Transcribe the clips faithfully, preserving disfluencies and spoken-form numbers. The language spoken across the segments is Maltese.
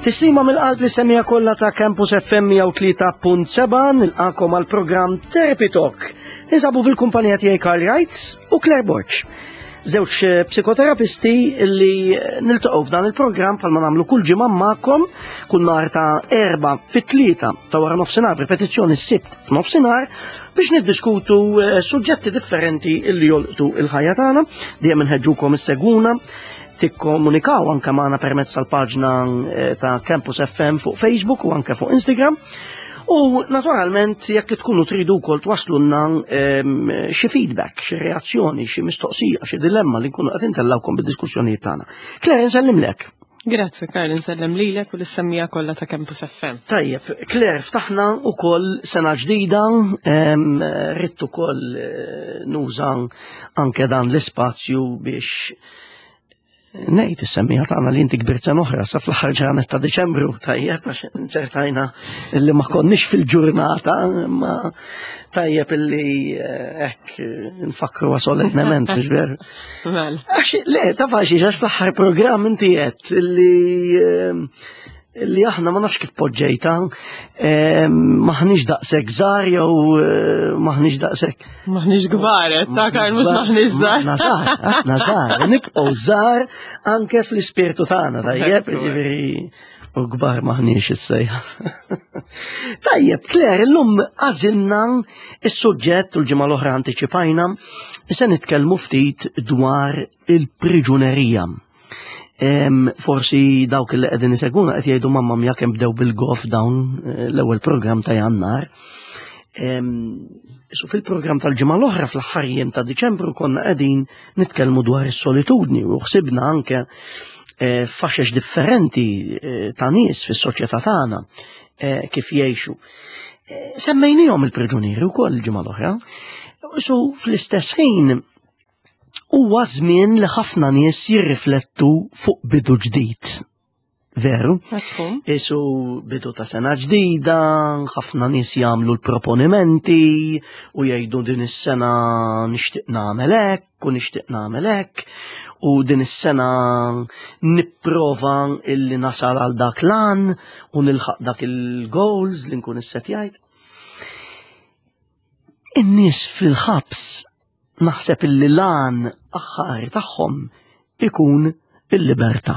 Tislima mill-qalb li semmija kollha ta' Campus F M mija u tlieta punt seba' nilqakom għal programm Therapy Talk. Tinsabu fil-kumpanija tiegħi Carl Reitz u Claire Borch. Żewġ psikoterapisti li niltaqgħu f'dan il-programm bħalma nagħmlu kull ġimgħa magħkom kull nhar ta' erba' fit-tlieta ta' wara nofsinhar ripetizzjoni s-sibt f'nofsinhar biex niddiskutu suġġetti differenti li jolqtu il-ħajja tagħna, dejjem inħeġġukom issegwuna. Tikkomunikaw anke magħna permezz tal-paġna ta' Campus F M fuq Facebook u anke fuq Instagram. U naturalment jekk tkunu tridu wkoll twaslulna xi feedback, xi reazzjoni, xi mistoqsija, xi dilemma li nkunu qed intellawkom bid-diskussjonijiet tagħna. Claire, nsellimlek. Grazzi Karl, nsellem lilek u l-semmija kollha ta' Campus F M. Tajjeb, Claire, ftaħna wkoll sena ġdida, ridt ukoll nuża anke dan l-ispazju biex nejt is-semmija tagħna li inti kbirt sena oħra sa fl-aħħar ġranet ta' Diċembru, tajjeb għax insertajna illi ma konniex fil-ġurnata, imma tajjeb illi hekk nfakru solennement mhux veru. Għax le ta' faxi għax fl-aħħar programm inti qed illi li aħna ma nafx kif poġġejta, maħniex daqshekk żgħar jew maħniex daqshekk. Maħniex kbar, ta' Karl mhux maħniex żgħar. Nażar, nażar, nibqgħu żgħar anke fl-ispirtu tagħna, tajjeb, jiġifieri u kbar maħniex issejħa. Tajjeb, Claire, illum għażilna is-suġġett u l-ġimgħa l-oħra antiċipajna se nitkellmu ftit dwar il-priġunerija. Um, forsi dawk li qegħdin iseguna qed jgħidu mamma mija kemm bdew bil-golf dawn l-ewwel programm ta' Jannar. Um, so fil-programm tal-ġimgħa l-oħra fl-aħħar jiem ta' Diċembru konna qegħdin nitkellmu dwar is-solitudni u ħsibna anke eh, faxex differenti eh, ta' nies fis-soċjetà tagħna eh, kif jgħixu. Eh, semmejnihom il-priġunieri wkoll il-ġimgħa l-oħra. So fl-istess ħin huwa żmien li ħafna nies jirriflettu fuq bidu ġdid. Veru? Isu bidu ta' sena ġdida, ħafna nies jagħmlu l-proponimenti u jgħidu din is-sena nixtieq nagħmel hekk u nixtieq nagħmel hekk u din is-sena nipprova illi nasal għal dak lan u nilħaq dak il-goals li nkun issetjajt. In-nies fil-ħabs naħseb illi lan aħħari tagħhom ikun il-libertà.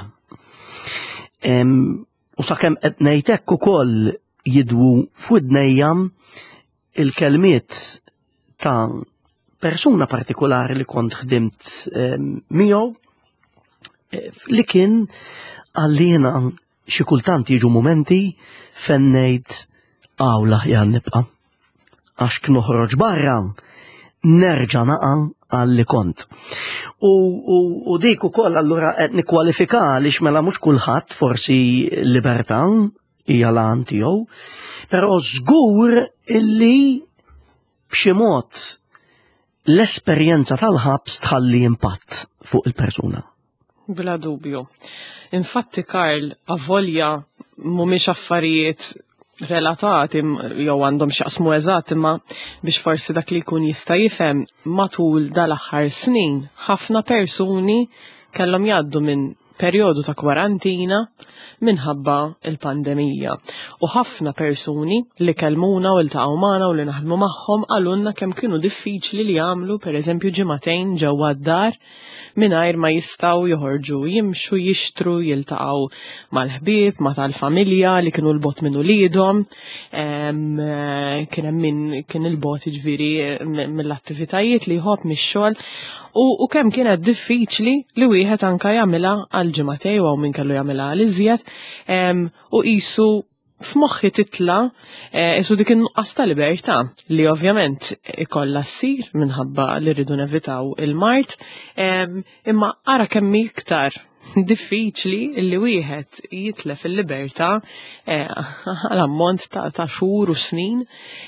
U sakemm qed ngħid hekk ukoll jidwu f'widnejja il-kelmiet ta' persuna partikolari li kont ħdimt miegħu li kien għallina xi kultant jiġu momenti fejn ngħid għawla jan nibqa' għax knoħroġ barra nerġa' naqa' għalli kont. U, u, u dik ukoll allura qed nikkwalifika għaliex mela mhux kulħadd forsi libertà hija lan tiegħu, però żgur illi b'xi mod l-esperjenza tal-ħabs tħalli impatt fuq il-persuna. Bla dubju. Infatti Karl, avolja mhumiex affarijiet relatati jew għandhom xaqsmu eżatt imma biex forsi dak li jkun jista' jifhem matul dal-aħħar snin ħafna persuni kellhom jgħaddu minn perjodu ta' kwarantina minħabba il-pandemija. U ħafna persuni li kellmuna u ltaqgħu magħna u li naħdmu magħhom għalunna kemm kienu diffiċli li jagħmlu pereżempju ġimagħtejn ġewwa d-dar mingħajr ma jistgħu joħorġu jimxu jixtru jiltaqgħu mal-ħbieb, ma' tal-familja li kienu l-bot minn uliedhom, kien hemm min kien il-bot jiġifieri mill-attivitajiet li jħobb mix-xogħol. U, u kemm kienet diffiċli li wieħed anka jagħmilha għal ġimagħtej u min kellu jagħmilha għal iżjed u qisu f'moħħi titla isu dik in-nuqqas ta' libertà li ovvjament ikollha ssir minħabba li rridu nevitaw il-mart imma ara kemm iktar diffiċli li wieħed jitlef il-libertà għal ammont ta' ta' xhur u snin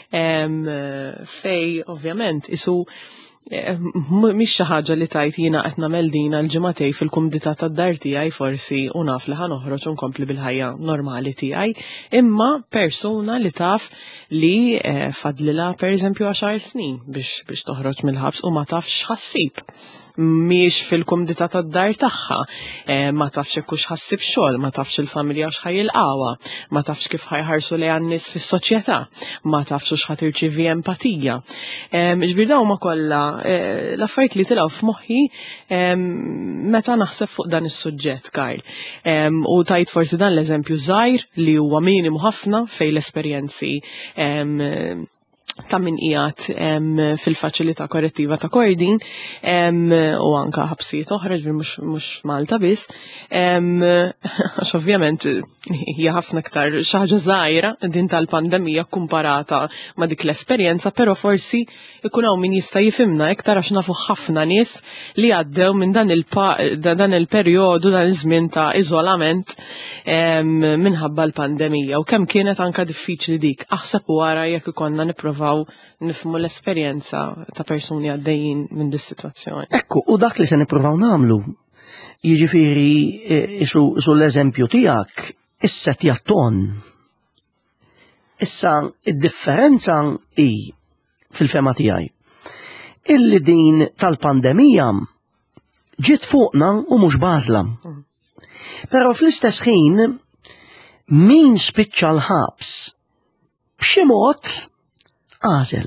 fej ovvjament isu mhix xi ħaġa li tajt jiena qed nagħmel din għall-ġimagħtej fil-kumdità tad-dar tiegħi forsi u naf li ħanoħroġ u nkompli bil-ħajja normali tiegħi, imma persuna li taf li fadlilha pereżempju għaxar snin biex biex toħroġ mill-ħabs u ma tafx ħassib. miex fil-kumdità tad-dar tagħha, ma tafx hekk hux ħassib xogħol, ma tafx il-familja x'ħajilqawha, ma tafx kif ħajħarsu lejha n-nies fis-soċjetà, ma tafx hux ħatirċievi empatija. Ġifieri dawn ma kollha l-affarijiet li tilgħu f'moħħi meta naħseb fuq dan is-suġġett, Karl. U tajt forsi dan l-eżempju żgħir li huwa minimu ħafna fejn l-esperjenzi ta' min qiegħed fil-faċilità korrettiva ta' Kordin u anke ħabsijiet oħra mhux Malta biss, għax ovvjament hija ħafna iktar xi ħaġa żgħira din tal-pandemija kkumparata ma' dik l-esperjenza, però forsi ikun hawn min jista' jifhimna iktar għax nafu ħafna nies li għaddew minn dan il-perjodu dan iż-żmien ta' iżolament minħabba l-pandemija u kemm kienet anke diffiċli dik. Aħseb wara jekk ikollna nippruvaw nifhmu l-esperjenza ta' persuni għaddejjin minn dis-sitwazzjoni. Ekku, u dak li se nippruvaw nagħmlu, jiġifieri isu l-eżempju tiegħek is-setja ton. Issa id-differenza hi fil-fema tiegħi illi din tal-pandemija ġiet fuqna u mhux bażla. Però fl-istess ħin min spiċċa l-ħabs b'xi mod għażel.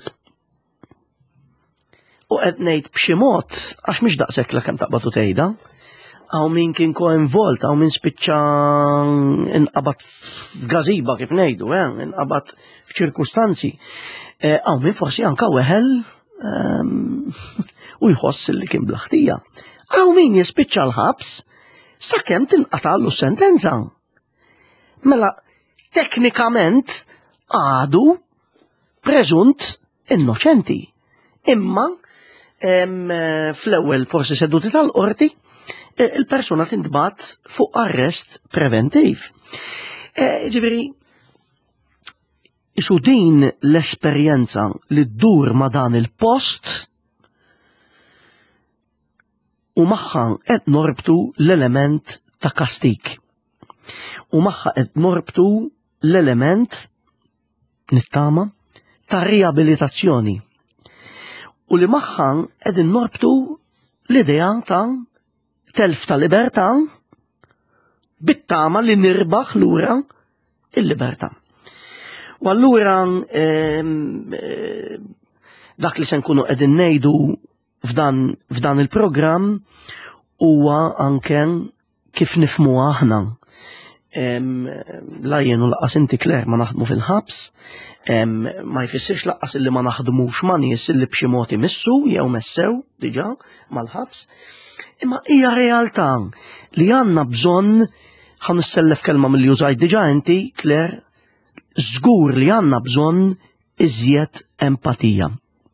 U qed ngħid b'xi mod għax mhix daqshekk kemm taqbad u tgħidha, għaw min kien koinvolt, għaw min spiċċa inqabad f'gażiba kif ngħidu, inqabad f'ċirkustanzi, għaw min forsi anke weħel u jħoss li kien blaħtija. Għaw min jispiċċa l-ħabs sakemm tinqatallu s-sentenza. Mela teknikament għadu preżunt innoċenti. Imma fl-ewwel forsi seduti tal-qorti il-persuna tintbagħat fuq arrest preventiv. Ġifieri isu din l-esperjenza li ddur ma' dan il-post u magħha qed norbtu l-element ta' kastik. U magħha qed norbtu l-element nittama ta' riabilitazzjoni. U li magħha qegħdin norbtu l-idea ta' telf ta' libertà bit-tama li nirbaħ lura il-libertà. U allura dak li se nkunu qegħdin ngħidu f'dan il-programm huwa anke kif nifhmu aħna. La jien u laqqas inti Claire ma naħdmu fil-ħabs, ma jfissirx laqqas illi ma naħdmux ma' nies illi b'xi mod imissu jew messew diġà mal-ħabs. Imma hija realtà li għandna bżonn ħan nissellef kelma milli użajt diġà inti Claire, żgur li għandna bżonn iżjed empatija.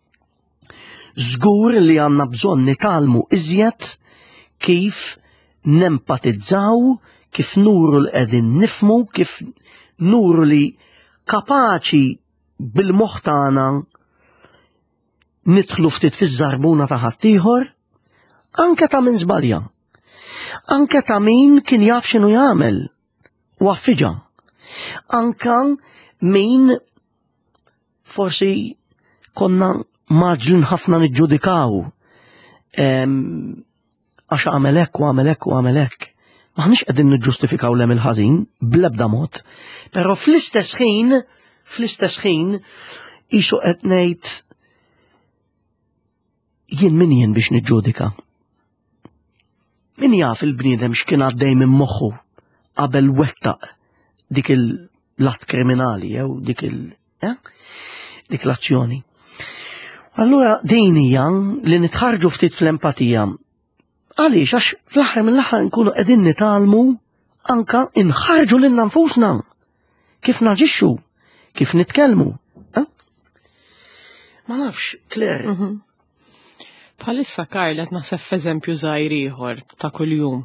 Żgur li għandna bżonn nitalmu iżjed kif nempatizzaw, kif nuru li qegħdin nifmu, kif nuru li kapaċi bil-moħħ tagħna nidħlu ftit fiż-żarbuna ta' ħaddieħor, anke ta' min żbalja, anke ta' min kien jaf x'inhu jagħmel u affiġa, anke min forsi konna maġlin ħafna niġġudikaw għax għamel hekk u għamel hekk u għamel hekk. Maħniex qegħdin niġġustifikaw lem il-ħażin bl-ebda mod, però fl-istess ħin, fl-istess ħin qisu qed ngħid jien min jien biex niġġudika. Min jaf il-bniedem x'kien għaddej minn moħħu qabel wettaq dik il-att kriminali jew dik il- dik l-azzjoni. Allura din hija li nitħarġu ftit fl-empatija. Għaliex, għax fl-aħħar mill-aħħar nkunu qegħdin nitalmu anka inħarġu lil nfusna kif naġixxu, kif nitkellmu. Ma nafx, Claire. Bħalissa Karl qed naħseb f'eżempju żgħir ieħor ta' kuljum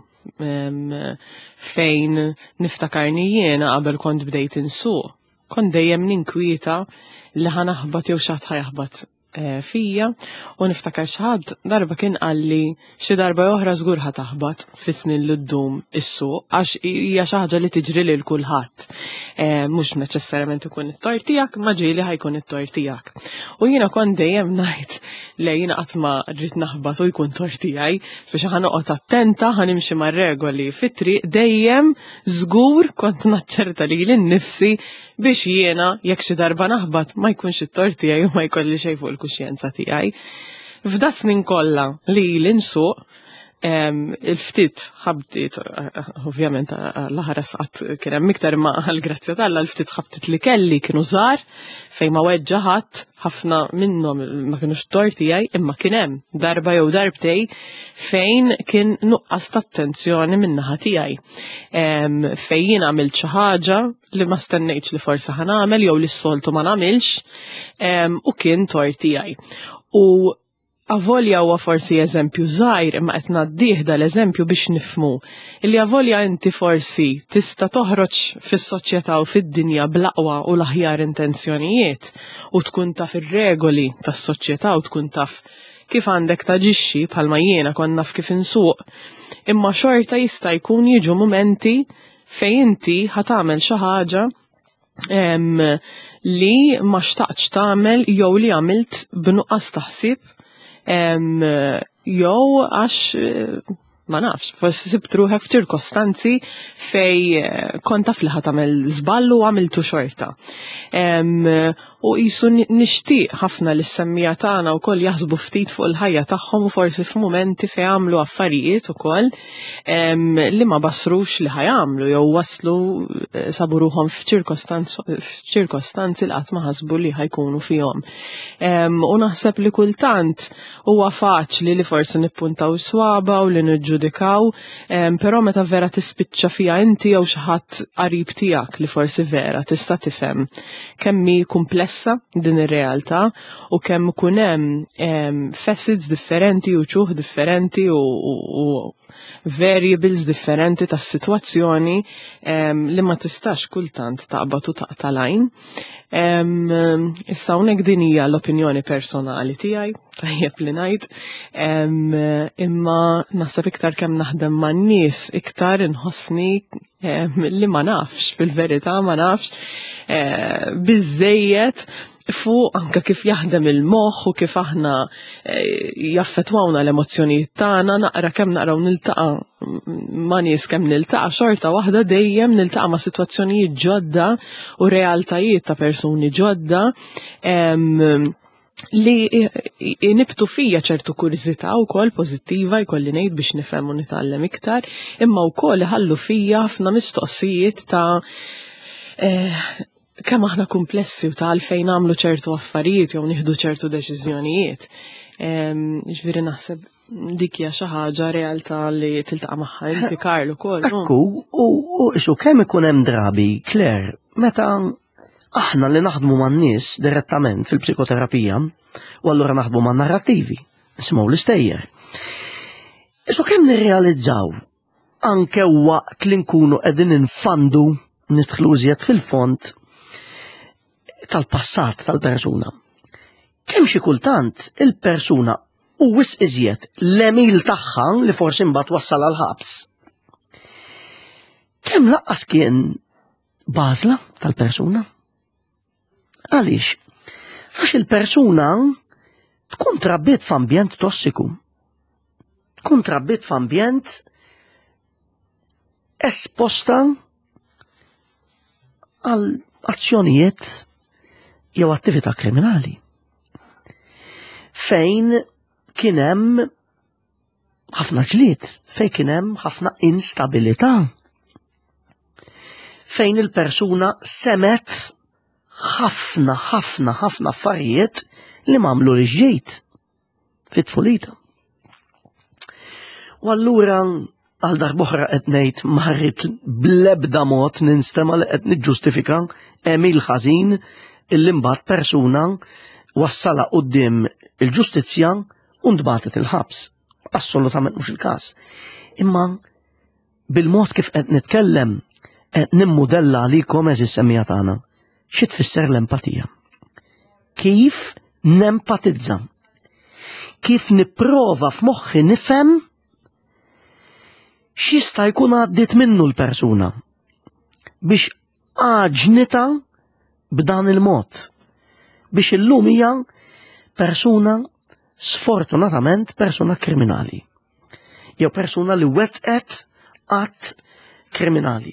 fejn niftakarni jiena qabel kont bdejt insuq. Kont dejjem ninkwieta li ħanaħbad jew xaħat ħajaħbad fija u niftakar xi ħadd darba kien qalli xi darba oħra żgur ħa taħbad fis-snin li ddum is-suq għax hija xi ħaġa li tiġri lil kulħadd. Mhux neċessarjament ikun it-tort tiegħek, ma ġieli ħajkun it-tort tiegħek. U jiena kont dejjem ngħid li jiena qatt ma rrid naħbad u jkun tort tiegħi biex ħa noqgħod attenta ħa nimxi mar-regoli fit-triq dejjem żgur kont naċċerta lili nnifsi biex jiena jekk xi darba naħbad ma jkunx it-tort tiegħi u ma jkolli xejn fuq il-kuxjenza tiegħi. F'da snin kollha li l-insuq il-ftit ħabtit, ovvjament l-ħares qatt kien hemm iktar ma għall-grazzja tal-Alla l-ftit ħabtit li kelli kienu żgħar fejn ma weġġa ħadd ħafna minnhom ma kinux tort tiegħi imma kien hemm darba jew darbtej fejn kien nuqqas ta' attenzjoni min-naħa tiegħi. Fejn jien għamilt xi ħaġa li ma stennejtx li forsi ħa nagħmel jew li s-soltu ma nagħmilx u kien tort tiegħi. U avolja huwa forsi eżempju żgħir imma qed ngħaddih dal-eżempju biex nifhmu illi avolja inti forsi tista' toħroġ fis-soċjetà u fid-dinja bl-aqwa u l-aħjar intenzjonijiet u tkun taf ir-regoli tas-soċjetà u tkun taf kif għandek taġixxi bħalma jiena kont naf kif insuq, imma xorta jista' jkun jiġu mumenti fejn inti ħatamel xi ħaġa li ma xtaqtx tagħmel jew li għamilt b'nuqqas taħsib jew għax ma nafx, forsi sibt ruħek f'ċirkostanzi fej kont taf li ħadd tagħmel żball u għamiltu xorta. U qisu nixtieq ħafna li s-semmija tagħna wkoll jaħsbu ftit fuq il-ħajja tagħhom u forsi f'mumenti fejn għamlu affarijiet ukoll li ma basrux li ħajamlu jew waslu sabu ruħhom f'ċirkostanzi li qatt ma ħasbu li ħajkunu fihom. U naħseb li kultant huwa faċli li forsi nippuntaw swaba u li niġġudikaw, però meta vera tispiċċa fiha inti jew xi ħadd qarib tiegħek li forsi vera tista' tifhem kemm hi komplessa din ir-realtà u kemm ikun hemm facets differenti u ċuħ differenti u, u, u variables differenti tas-sitwazzjoni li ma tistax kultant taqbad u taqta' lajn. Issa hawnhekk din hija l-opinjoni personali tiegħi, tajjeb li ngħid, imma naħseb iktar kemm naħdem man-nies iktar inħossni li ma nafx fil-verità ma nafx biżżejjed fuq anke kif jaħdem il-moħħ u kif aħna jaffettwawna l-emozzjonijiet tagħna naqra kemm naqraw niltaqa' ma' nies kemm niltaqa' xorta waħda dejjem niltaqa' ma' sitwazzjonijiet ġodda u realtajiet ta' persuni ġodda li nibtu fija ċertu kurzita u kol pozittiva jkolli ngħid biex nifhem u nitgħallem iktar, imma wkoll iħallu fija ħafna mistoqsijiet ta' kemm aħna komplessi u ta' għalfejn nagħmlu ċertu affarijiet jew nieħdu ċertu deċiżjonijiet. Ġifieri naħseb dik hija xi ħaġa realtà li tiltaqa' magħha inti Karl ukoll. Ekku, u isu kemm ikun hemm drabi, Claire, meta aħna li naħdmu man-nies direttament fil-psikoterapija u allura naħdmu man narrattivi, nisimgħu l-istejjer. Isu kemm nirrealizzaw anke waqt li nkunu qegħdin infandu nidħlu żjed fil-fond tal-passat tal-persuna. Kemm xi kultant il-persuna u wisq iżjed l-emil tagħha li forsi mbagħad wassal għal ħabs. Kemm laqqas kien bażla tal-persuna? Għaliex? Għax il-persuna tkun trabbiet f'ambjent tossiku. Tkun trabbiet f'ambjent esposta għal azzjonijiet jew attività kriminali. Fejn kien hemm ħafna ġlied, fejn kien hemm ħafna instabilità. Fejn il-persuna semet ħafna ħafna ħafna affarijiet li m'għamlu li ġejt fit-tfulita. U allura għal darb'oħra qed ngħid ma rrid bl-ebda mod ninstema li qed niġġustifika emil ħażin illi mbagħad persuna wassala quddiem il-ġustizzja u ntbagħtet il-ħabs. Assolutament mhux il-każ. Imma bil-mod kif qed nitkellem qed nimmudella għalikom eżis semmija tagħna xi tfisser l-empatija. Kif nempatizza. Kif nipprova f'moħħi nifhem x'jista' jkun għaddiet minnu l-persuna biex għaġnita b'dan il-mod biex illum hija persuna sfortunatament persuna kriminali. Jew persuna li wettqet att kriminali.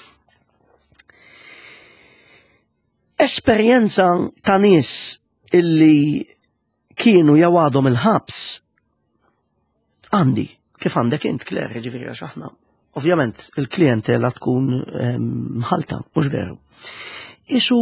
Esperjenza ta' nies illi kienu jew għadhom il-ħabs għandi, kif għandek int Claire, ġifieri għax aħna. Ovvjament il-klijentela tkun mħalta, mhux veru. Isu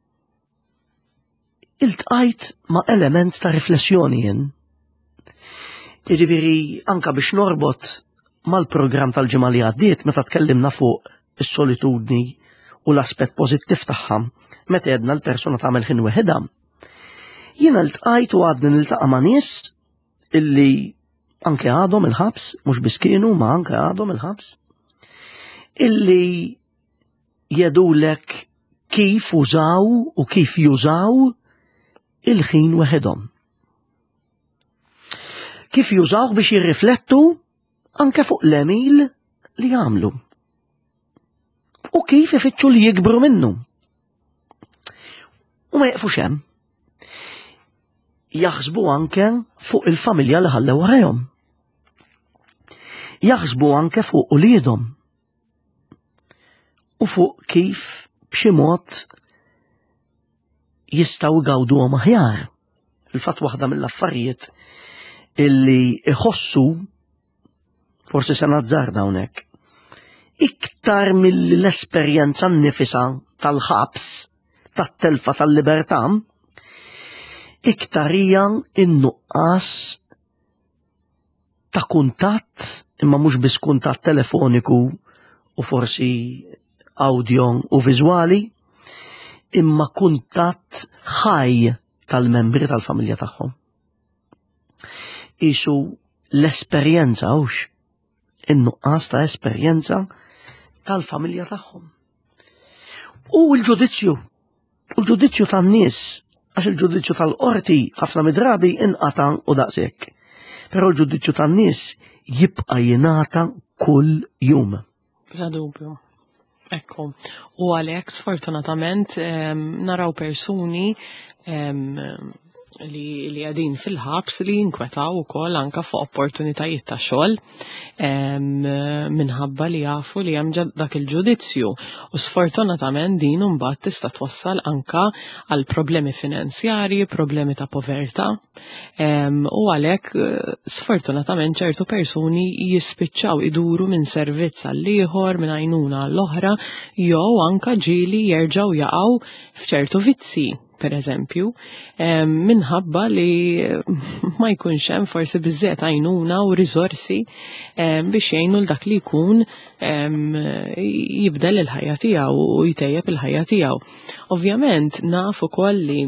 iltqajt ma' element ta' riflessjoni jien. Jiġifieri anka biex norbot mal-programm tal-ġimgħa li għaddiet meta tkellimna fuq is-solitudni u l-aspett pożittiv tagħha meta għedna l-persuna tagħmel ħin weħedha. Jiena ltqajt u għadni niltaqa' ma' nies illi anke għadhom il-ħabs, mhux biss kienu ma anke għadhom il-ħabs, illi jedulek kif użaw u kif jużaw il-ħin weħedhom. Kif jużaw biex jirriflettu anke fuq l-emil li jagħmlu. U kif ifittxu li jikbru minnu. U ma jaqfux hemm. Jaħsbu anke fuq il-familja li ħallew warahom. Jaħsbu anke fuq uliedhom. U fuq kif b'xi mod jistgħu jgawduhom aħjar. Il-fatt waħda mill-affarijiet illi iħossu forsi se nazzar hawnhekk. Iktar mill-esperjenza nnifisha tal-ħabs, tat-telfa tal-libertà, iktar hija in-nuqqas ta' kuntatt, imma mhux biss kuntatt telefoniku u forsi audio u viżwali, imma kuntatt ħaj tal-membri tal-familja tagħhom. Isu l-esperjenza hux in-nuqqas ta' esperjenza tal-familja tagħhom. U l-ġudizzju, u l-ġudizzju tan-nies, għax il-ġudizzju tal-qorti ħafna midrabi inqata' u daqshekk. Però l-ġudizzju tan-nies jibqa' jingħata kull jum. Bla dubju. Ekku. U għalhekk sfortunatament naraw persuni li li għadin fil-ħabs li jinkwetaw ukoll anka fuq opportunitajiet ta' xogħol minħabba li jafu li hemm dak il-ġudizzju. U sfortunatament din imbagħad tista' twassal anka għal problemi finanzjarji, problemi ta' povertà. U għalhekk sfortunatament ċertu persuni jispiċċaw iduru minn servizz għal ieħor minn għajnuna għall oħra jew anka ġieli jerġgħu jaqgħu f'ċertu vizzi. Per eżempju, minħabba li ma jkunx hemm forsi biżżejjed għajnuna u riżorsi biex jgħinu l-dak li jkun jibdel il-ħajja tiegħu u jtejjeb il-ħajja tiegħu. Ovvjament naf ukoll li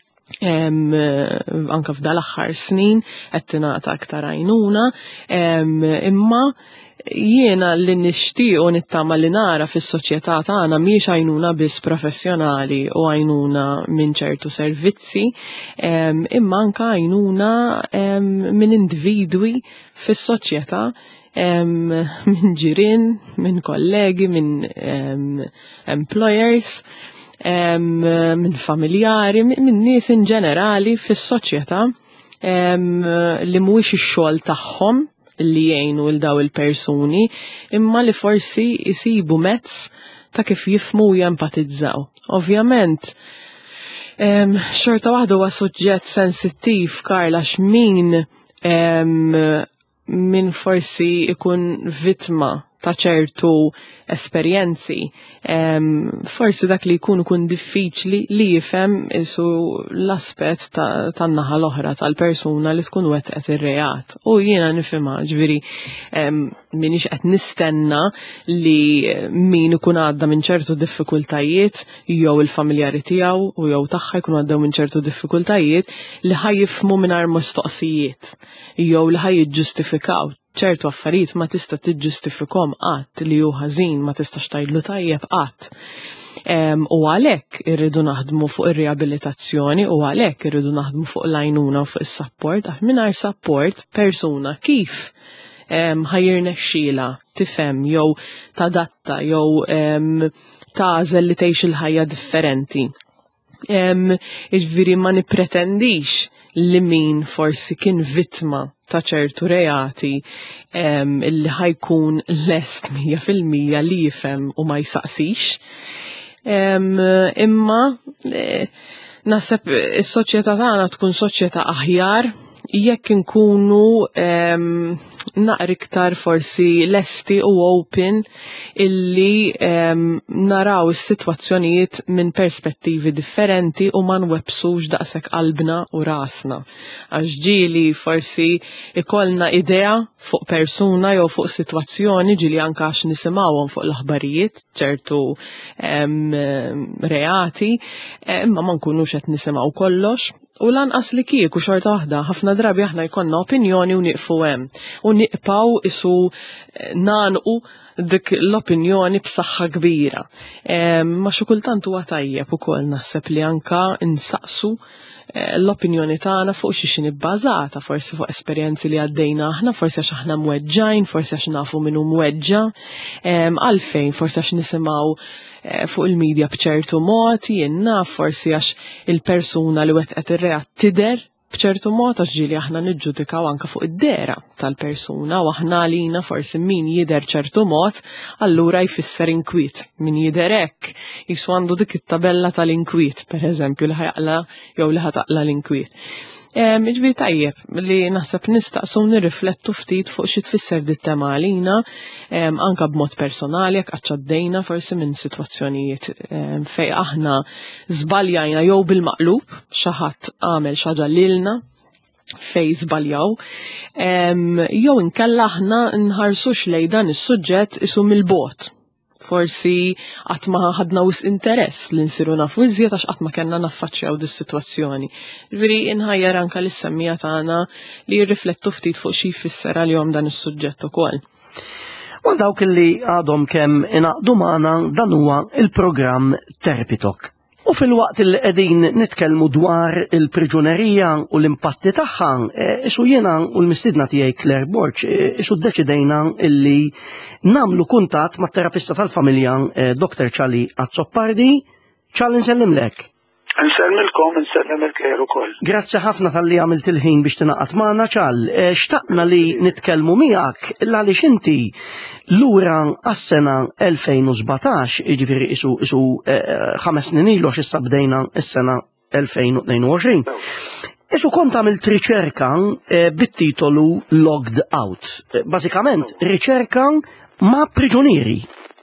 anke f'dal aħħar snin qed tingħata aktar għajnuna, imma jiena li nixtieq u nittama li nara fis-soċjetà tagħna mhijiex għajnuna biss professjonali u għajnuna minn ċertu servizzi, imma anke għajnuna minn individwi fis-soċjetà, minn ġirien, minn kollegi, minn employers, minn familjari, minn nies in ġenerali fis-soċjetà li mhuwiex ix-xogħol tagħhom li jgħinu l-daw il-persuni, imma li forsi jisibu mezz ta' kif jifmu u jempatizzaw. Ovvjament, xorta waħda huwa suġġett sensittiv, Karla, x'min min forsi ikun vittma ta' ċertu esperjenzi, forsi dak li jkun ikun diffiċli li jifhem isu l-aspett tan-naħa l-oħra tal-persuna li tkun wettqet ir-reat. U jiena nifhimha, ġifieri m'iniex qed nistenna li min ikun għadda minn ċertu diffikultajiet jew il-familjari tiegħu u jew tagħha jkunu għaddew minn ċertu diffikultajiet li ħajjifhmu mingħajr mistoqsijiet jew li ħajjiġġustifikaw ċertu affarijiet ma tista' tiġġustifikhom qatt li hu ħażin ma tistax tgħidlu tajjeb qatt. U għalhekk irridu naħdmu fuq ir-riabilitazzjoni u għalhekk irridu naħdmu fuq l-għajnuna u fuq is-support għax mingħajr support persuna kif ħajjirna xxila tifhem jew tadatta jew tażel li tgħix il-ħajja differenti. Iġviri ma nipretendix li min forsi kien vittma ta' ċertu reati illi ħajkun lest mija fil-mija li jifhem u ma jsaqsix. Imma naħseb is-soċjetà tagħna tkun soċjetà aħjar jekk inkunu naqra iktar forsi lesti u open illi naraw is-sitwazzjonijiet minn perspettivi differenti u ma nwebsux daqshekk qalbna u rasna. Għax ġieli forsi ikollna idea fuq persuna jew fuq sitwazzjoni ġieli anke għax nisimgħuhom fuq l-aħbarijiet ċertu reati, imma ma nkunux qed nisimgħu kollox. U lanqas li kieku xorta waħda ħafna drabi aħna jkollna opinjoni u nieqfu hemm u nieqpaw isu nanqu dik l-opinjoni b'saħħa kbira. Ma xi kultant huwa tajjeb ukoll naħseb li anka insaqsu l-opinjoni tagħna fuq xi xi nibbażata, forsi fuq esperjenzi li għaddejna aħna, forsi għax aħna mweġġajn, forsi għax nafu minnu mweġġa, għalfejn, forsi għax nisimgħu fuq il-medja bċertu mod, jenna forsi għax il-persuna li wettqet ir-reat tidher bċertu mod għax ġieli aħna niġġudikaw anke fuq id-dera tal-persuna u aħna għalina forsi min jidher ċertu mod allura jfisser inkwiet. Min jidher hekk jisu għandu dik it-tabella tal-inkwiet, pereżempju li ħajaqla jew li ħataqla l-inkwiet. Iġviri tajjeb li naħseb nistaqsu nirriflettu ftit fuq xi tfisser dit-tema għalina anke b'mod personali jekk għaċċaddejna forsi minn sitwazzjonijiet fejn aħna żbaljajna jew bil-maqlub xi ħadd għamel xi ħaġa lilna fejn żbaljaw, jew inkella aħna nħarsux lejn dan is-suġġett isu mill-bogħod. Forsi qatt ma ħadna wisq interess li nsiru nafu iżjed għax qatt ma kellna naffaċċjaw dis-sitwazzjoni. Ġifieri inħajjar anke lis-semmija tagħna li jirriflettu ftit fuq xi jfisser għalihom dan is-suġġett ukoll. Għal dawk li għadhom kemm inaqdu magħna dan huwa il-programm Therapy Talk. U fil-waqt li qegħdin nitkellmu dwar il-priġunerija u l-impatti tagħha, isu jiena u l-mistiedna tiegħi Claire Borch isu ddeċidejna illi nagħmlu kuntatt mat-terapista tal-familja Doktor Ċalli Azzoppardi. Ċalli nsellimlek. Nsellmilkom, nsellem il-Claire ukoll. Grazzi ħafna tal-li għamilt il-ħin biex tingħaqad magħna Ċall. Xtaqna li nitkellmu miegħek għaliex inti lura għas-sena elfejn u sbatax, jiġifieri isu isu ħames snin ilu għax issa bdejna s-sena elfejn u tnejn u għoxrin. Isu kont għamilt riċerka bit-titolu Logged Out. Bażikament riċerka ma' priġunieri.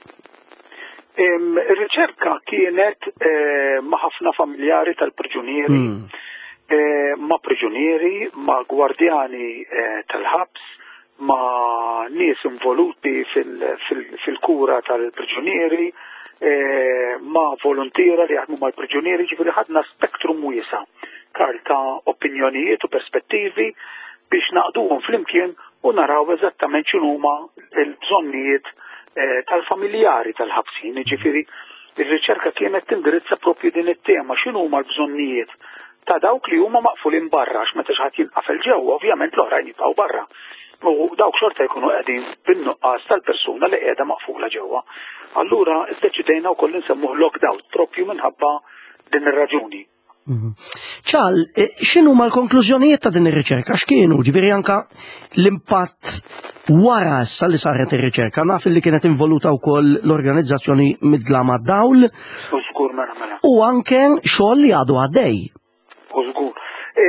Ir-riċerka kienet ma' ħafna familjari tal-priġunieri, ma' priġunieri, ma' gwardjani tal-ħabs, ma' nies involuti fil-kura tal-priġunieri, ma' volontira li jaħdmu mal-priġunieri, ġifieri ħadna spektrum wiesa' Karl ta' opinjonijiet u perspettivi biex naqduhom flimkien u naraw eżattament x'inhuma l-bżonnijiet tal-familjari tal-ħabsin, ġifiri ir-riċerka kienet tindirizza propju din it-tema x'inhuma l-bżonnijiet ta' dawk li huma maqfulin barra għax meta xi ħadd jinqafel ġewwa ovvjament l-oħrajn jibqgħu barra. U dawk xorta jkunu qegħdin bin-nuqqas tal-persuna li qiegħda maqfula ġewwa. Allura ddeċidejna wkoll insemmuh lockdown propju minħabba din ir-raġuni. Ċall, x'inhuma l-konklużjonijiet ta' din ir-riċerka? X'kienu ġifieri anke l-impatt wara issa li saret ir-riċerka? Naf li kienet involuta wkoll l-organizzazzjoni Midla mad-Dawl. U żgur mela mela. U anke xogħol li għadu għaddej. U żgur.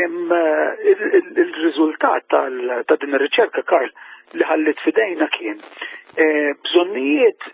Il-riżultat ta' din ir-riċerka Karl li ħallit fidejna kien bżonnijiet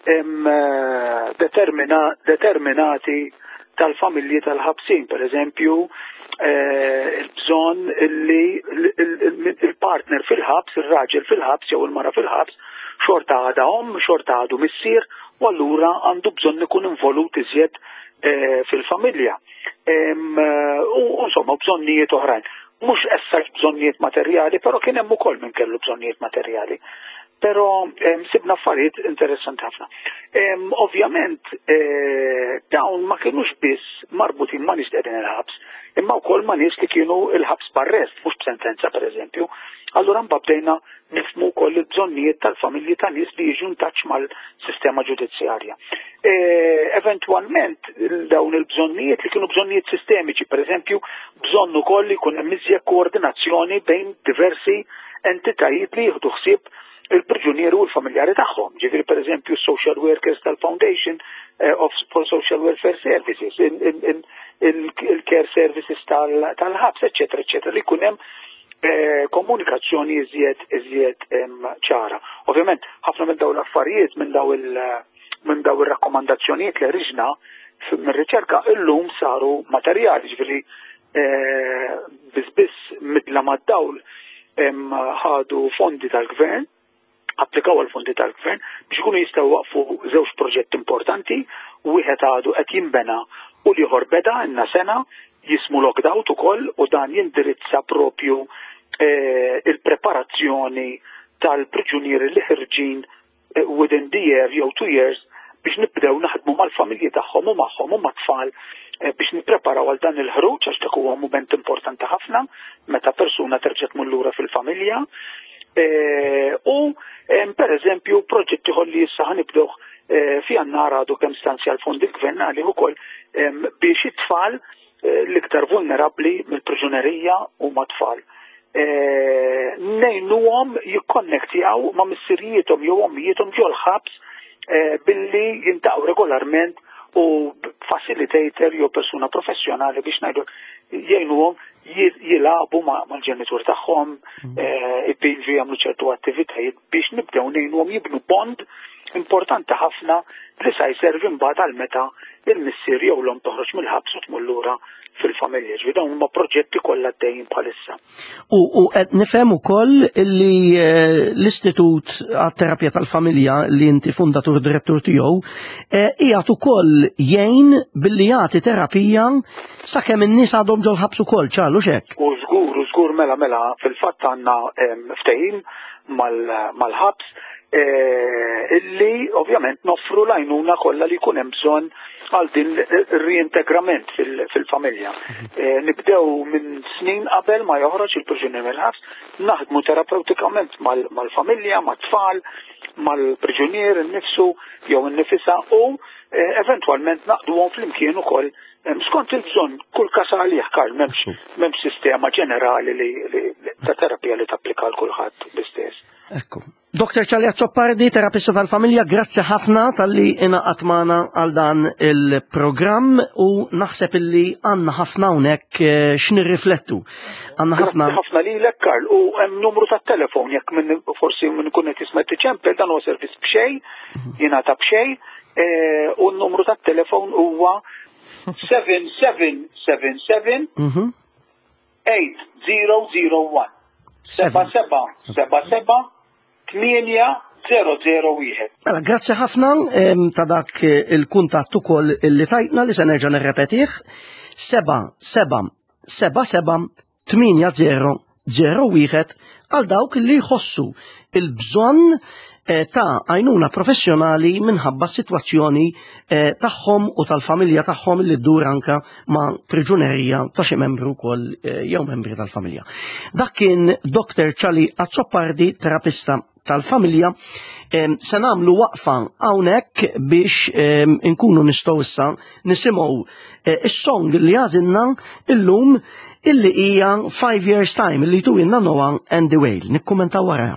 determinati tal-familji tal-ħabsin, per eżempju, il-bżon li il-partner fil-ħabs, il-raġel fil-ħabs, jew il-mara fil-ħabs, xorta għada om, xorta għadu missier, u allura għandu bżon ikun involut iżjed fil-familja. U insomma, bżonnijiet oħrajn. Mux essa bżonnijiet materjali, pero kien hemm ukoll minn kellu bżonnijiet materjali. Pero sibna affarijiet interessanti ħafna. Ovvjament, dawn ma kienux biss marbutin ma' nies li qegħdin il-ħabs, imma wkoll ma' nies li kienu il-ħabs b'arrest, mhux b'sentenza pereżempju. Allura mbagħad nifhmu wkoll il-bżonnijiet tal-familji ta' nies li jiġu ntaċċ mal-sistema ġudizzjarja. Eventwalment dawn il-bżonnijiet li kienu bżonnijiet sistemiċi, pereżempju bżonn ukoll li jkun hemm iżjed koordinazzjoni bejn diversi entitajiet li jieħdu ħsieb il-priġunieri u l-familjari tagħhom. Ġifieri pereżempju social workers tal-Foundation for Social Welfare Services, il-care services tal-ħabs, eċetera, eċetera, li jkun hemm komunikazzjoni iżjed iżjed ċara. Ovvjament, ħafna minn dawn l-affarijiet minn daw minn daw ir-rakkomandazzjonijiet li riġna mir-riċerka illum saru materjali, ġifieri biss midla mad-dawl ħadu fondi tal-gvern, applikaw għal fondi tal-gvern biex ikunu jistgħu waqfu żewġ proġett importanti, wieħed għadu qed jinbena u l-ieħor beda għandna sena jismu lockdown ukoll u dan jindirizza propju il-preparazzjoni tal-priġunieri li ħirġin within the year jew two years biex nibdew naħdmu mal-familji tagħhom u magħhom u mat-tfal biex nippreparaw għal dan il-ħruġ għax dak huwa mument importanti ħafna meta persuna terġa' tmur lura fil-familja. U pereżempju proġetti ħolli issa ħanibdew fi Jannar għadu kemm stanzja l-fondi gvernali wkoll biex it-tfal l-iktar vulnerabbli mill-priġunerija u mat-tfal. Nejnuhom jikkonnektjaw ma' missirjietom jew ommijietom ġew l-ħabs billi jintaqgħu regolarment u facilitator jew persuna professjonali biex ngħidu jgħinuhom jilagħbu mal-ġenitur tagħhom, ibbilġu jagħmlu ċertu attivitajiet biex nibdew ngħinuhom jibnu bond importanti ħafna li sa jservi mbagħad għal meta il-missier jew l-om toħroġ mill-ħabs u tmur lura fil-familja. Ġifieri dawn huma proġetti kollha għaddejjin bħalissa. U qed nifhem ukoll li l-Istitut għat-Terapja tal-Familja li inti fundatur direttur tiegħu qiegħed ukoll jgħin billi jagħti terapija sakemm in-nies għadhom ġol ħabs ukoll ċarlu x'hekk. U żgur, u żgur mela mela fil-fatt għandna ftehim mal-ħabs illi ovvjament noffru l-għajnuna kollha li jkun hemm bżonn għal din reintegrament fil-familja. Nibdew minn snin qabel ma joħroġ il-priġunier mill-ħabs, naħdmu terapeutikament mal-familja, mat-tfal, mal-priġunier innifsu jew innifisha u eventwalment naqduhom flimkien ukoll skont il-bżonn kull każ għalih Karl m'hemmx sistema ġenerali li ta' terapija li tapplika l kulħadd l-istess. Ekku. Doktor Ċalli Azzoppardi, terapista tal-familja, grazzi ħafna tal-li inaqat magħna għal dan il-programm u naħseb illi għandna ħafna hawnhekk x'nirriflettu. Għandna ħafna ħafna lilek Karl u hemm numru tat-telefon jekk minn forsi minn ikun qed jisma' tiċempel dan huwa servizz b'xejn, jingħata b'xejn u n-numru tat-telefon huwa seven seven seven seven eight zero zero one. Seba seba seba seba tminja zero zero wieħed. Mela, grazzi ħafna ta' dak il-kuntatt ukoll li tajtna li se nerġa' nirrepetih. Seba seba seba seba tminja zero zero wieħed għal dawk li jħossu il-bżonn ta' għajnuna professjonali minħabba s-sitwazzjoni tagħhom u tal-familja tagħhom li ddur anka ma' priġunerija ta' xi membru wkoll jew membri tal-familja. Dak kien Doktor Ċalli Azzoppardi, terapista tal-familja. Se nagħmlu waqfa hawnhekk biex inkunu nistgħu issa nisimgħu is-song li għażilna illum illi hija Five Years Time illi tuwilna Noah and the Whale. Nikkummentaw wara.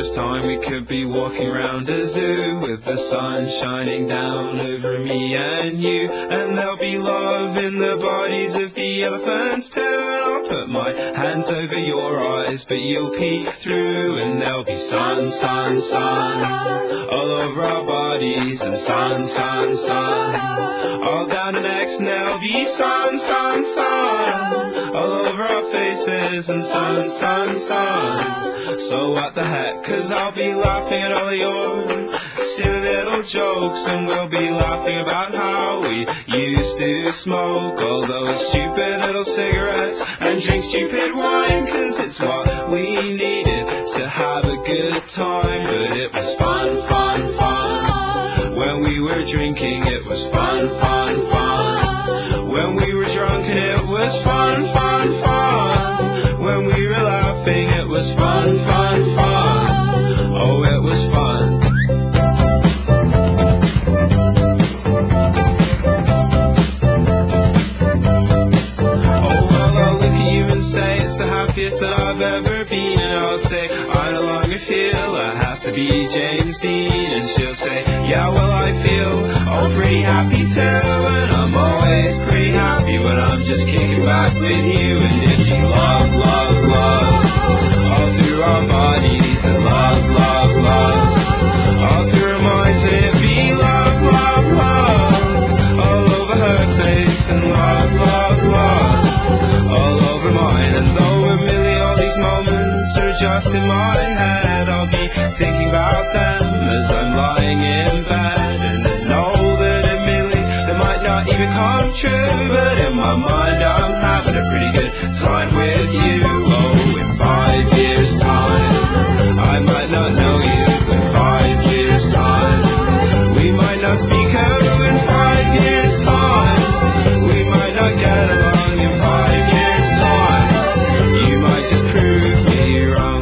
first time we could be walking around a zoo with the sun shining down over me and you, and there'll be love in the bodies of the elephants too, and I'll put my hands over your eyes but you'll peek through, and there'll be sun, sun, sun all over our bodies, and sun, sun, sun all down our necks, and there'll be sun, sun, sun all over our faces, and sun, sun, sun. So what the heck, 'cause I'll be laughing at all of your silly little jokes, and we'll be laughing about how we used to smoke all those stupid little cigarettes and drink stupid wine, 'cause it's what we needed to have a good time. But it was fun, fun, fun when we were drinking. It was fun, fun, fun when we were drunk, and it was fun, fun, fun when we were laughing. It was fun, fun, fun. Oh, it was fun. Say it's the happiest that I've ever been, and I'll say I no longer feel I have to be James Dean, and she'll say yeah, well I feel oh pretty happy too, and I'm always pretty happy when I'm just kicking back with you. And if you love, love, love all through our bodies, and love, love, love all through our minds, and if you love, love, love all over her face, and love, love, love all over mine. And though a million of these moments are just in my head, I'll be thinking about them as I'm lying in bed, and I know that admittedly they might not even come true, but in my mind I'm having a pretty good time with you. Oh, in five years time I might not know you. In five years time we might not speak. Oh, in five years time we might not get along. In five years time you might just prove me wrong.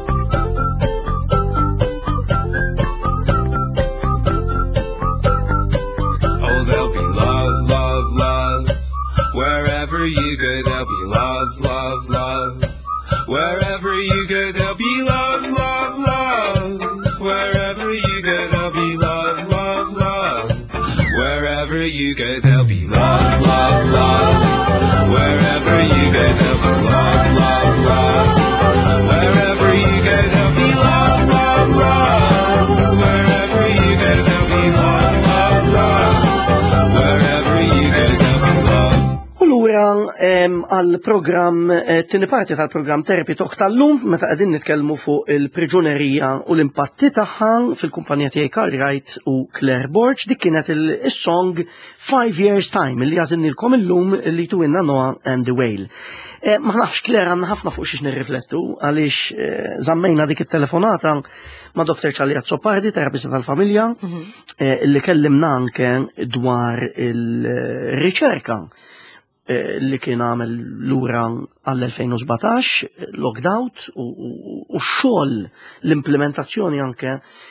Oh, there'll be love, love, love wherever you go. There'll be love, love, love wherever you go. There'll be love, love, love wherever you go. There'll be love, love, love wherever you go. There'll be love, love, love wherever you go. There'll be love, love, love wherever you go. There'll be love, love, love wherever you go. There'll be love, love, love wherever you go. There'll be love. U lura għal-program, t-tini parti tal-program Therapy Talk tal-lum, meta qegħdin nitkellmu fuq il-priġunerija u l-impatti tagħha fil-kumpanija tiegħi Cartwright u Claire Borch. Dik kienet il-song Five Years Time li għażilnilkom illum li tuwinna Noah and the Whale. Ma nafx Claire għandna ħafna fuq xiex nirriflettu għaliex żammejna dik it-telefonata ma' doktor Ċalli Azzopardi, terapista tal-familja, li kellimna anke dwar il-riċerka li kien għamel lura għall-elfejn u sebgħax, lockdown u xogħol l-implementazzjoni anke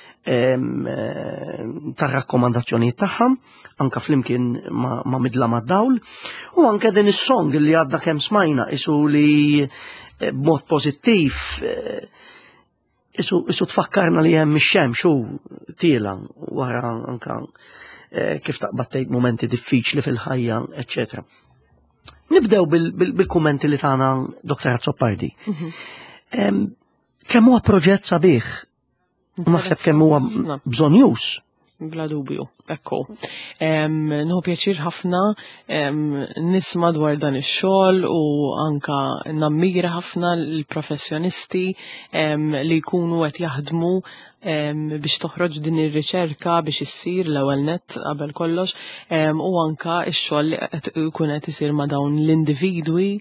tar rakkomandazzjonijiet tagħha, anke flimkien ma' midla mad-dawl, u anke din is-song li għadna kemm smajna isu li b'mod pożittiv isu tfakkarna li hemm ix-xemx u tiela wara anke kif taqbad tgħid momenti diffiċli fil-ħajja, eċċetera. Nibdew bil-kummenti li tagħna doktor Azzopardi. Kemm huwa proġett sabiħ? Naħseb kemm huwa bżonn jus. Bla dubju, ekku. Nħu pjaċir ħafna nisma dwar dan ix-xogħol u anka nammira ħafna l-professjonisti li jkunu qed jaħdmu biex toħroġ din ir-riċerka biex issir l-ewwel nett qabel kollox, u anka x-xogħol li qed ikun qed isir ma' dawn l-individwi.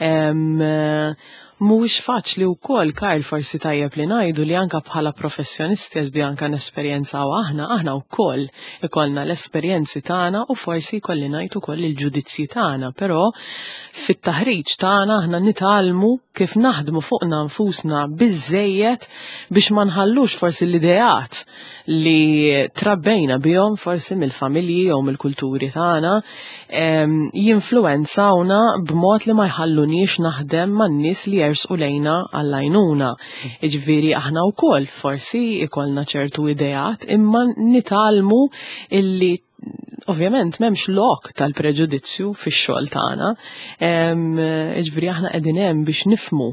Mhuwiex faċli wkoll, Karl, forsi tajjeb li ngħidu li anke bħala professjonisti għax di anke nesperjenzaw aħna, aħna wkoll ikollna l-esperjenzi tagħna u forsi jkolli ngħid ukoll il-ġudizzji tagħna, però fit-taħriġ tagħna aħna nitgħallmu kif naħdmu fuqna nfusna biżejjed biex ma nħallux forsi l-ideat li trabbejna bihom forsi mill-familji jew mill-kulturi tagħna jinfluwenzawna b'mod li ma jħallunix naħdem man-nies li jersqu lejna għall-għajnuna. Jiġifieri aħna wkoll forsi ikollna ċertu ideat imma nitalmu illi ovvjament m'hemmx lok tal-preġudizzju fix-xogħol tagħna, jiġifieri aħna qegħdin hemm biex nifhmu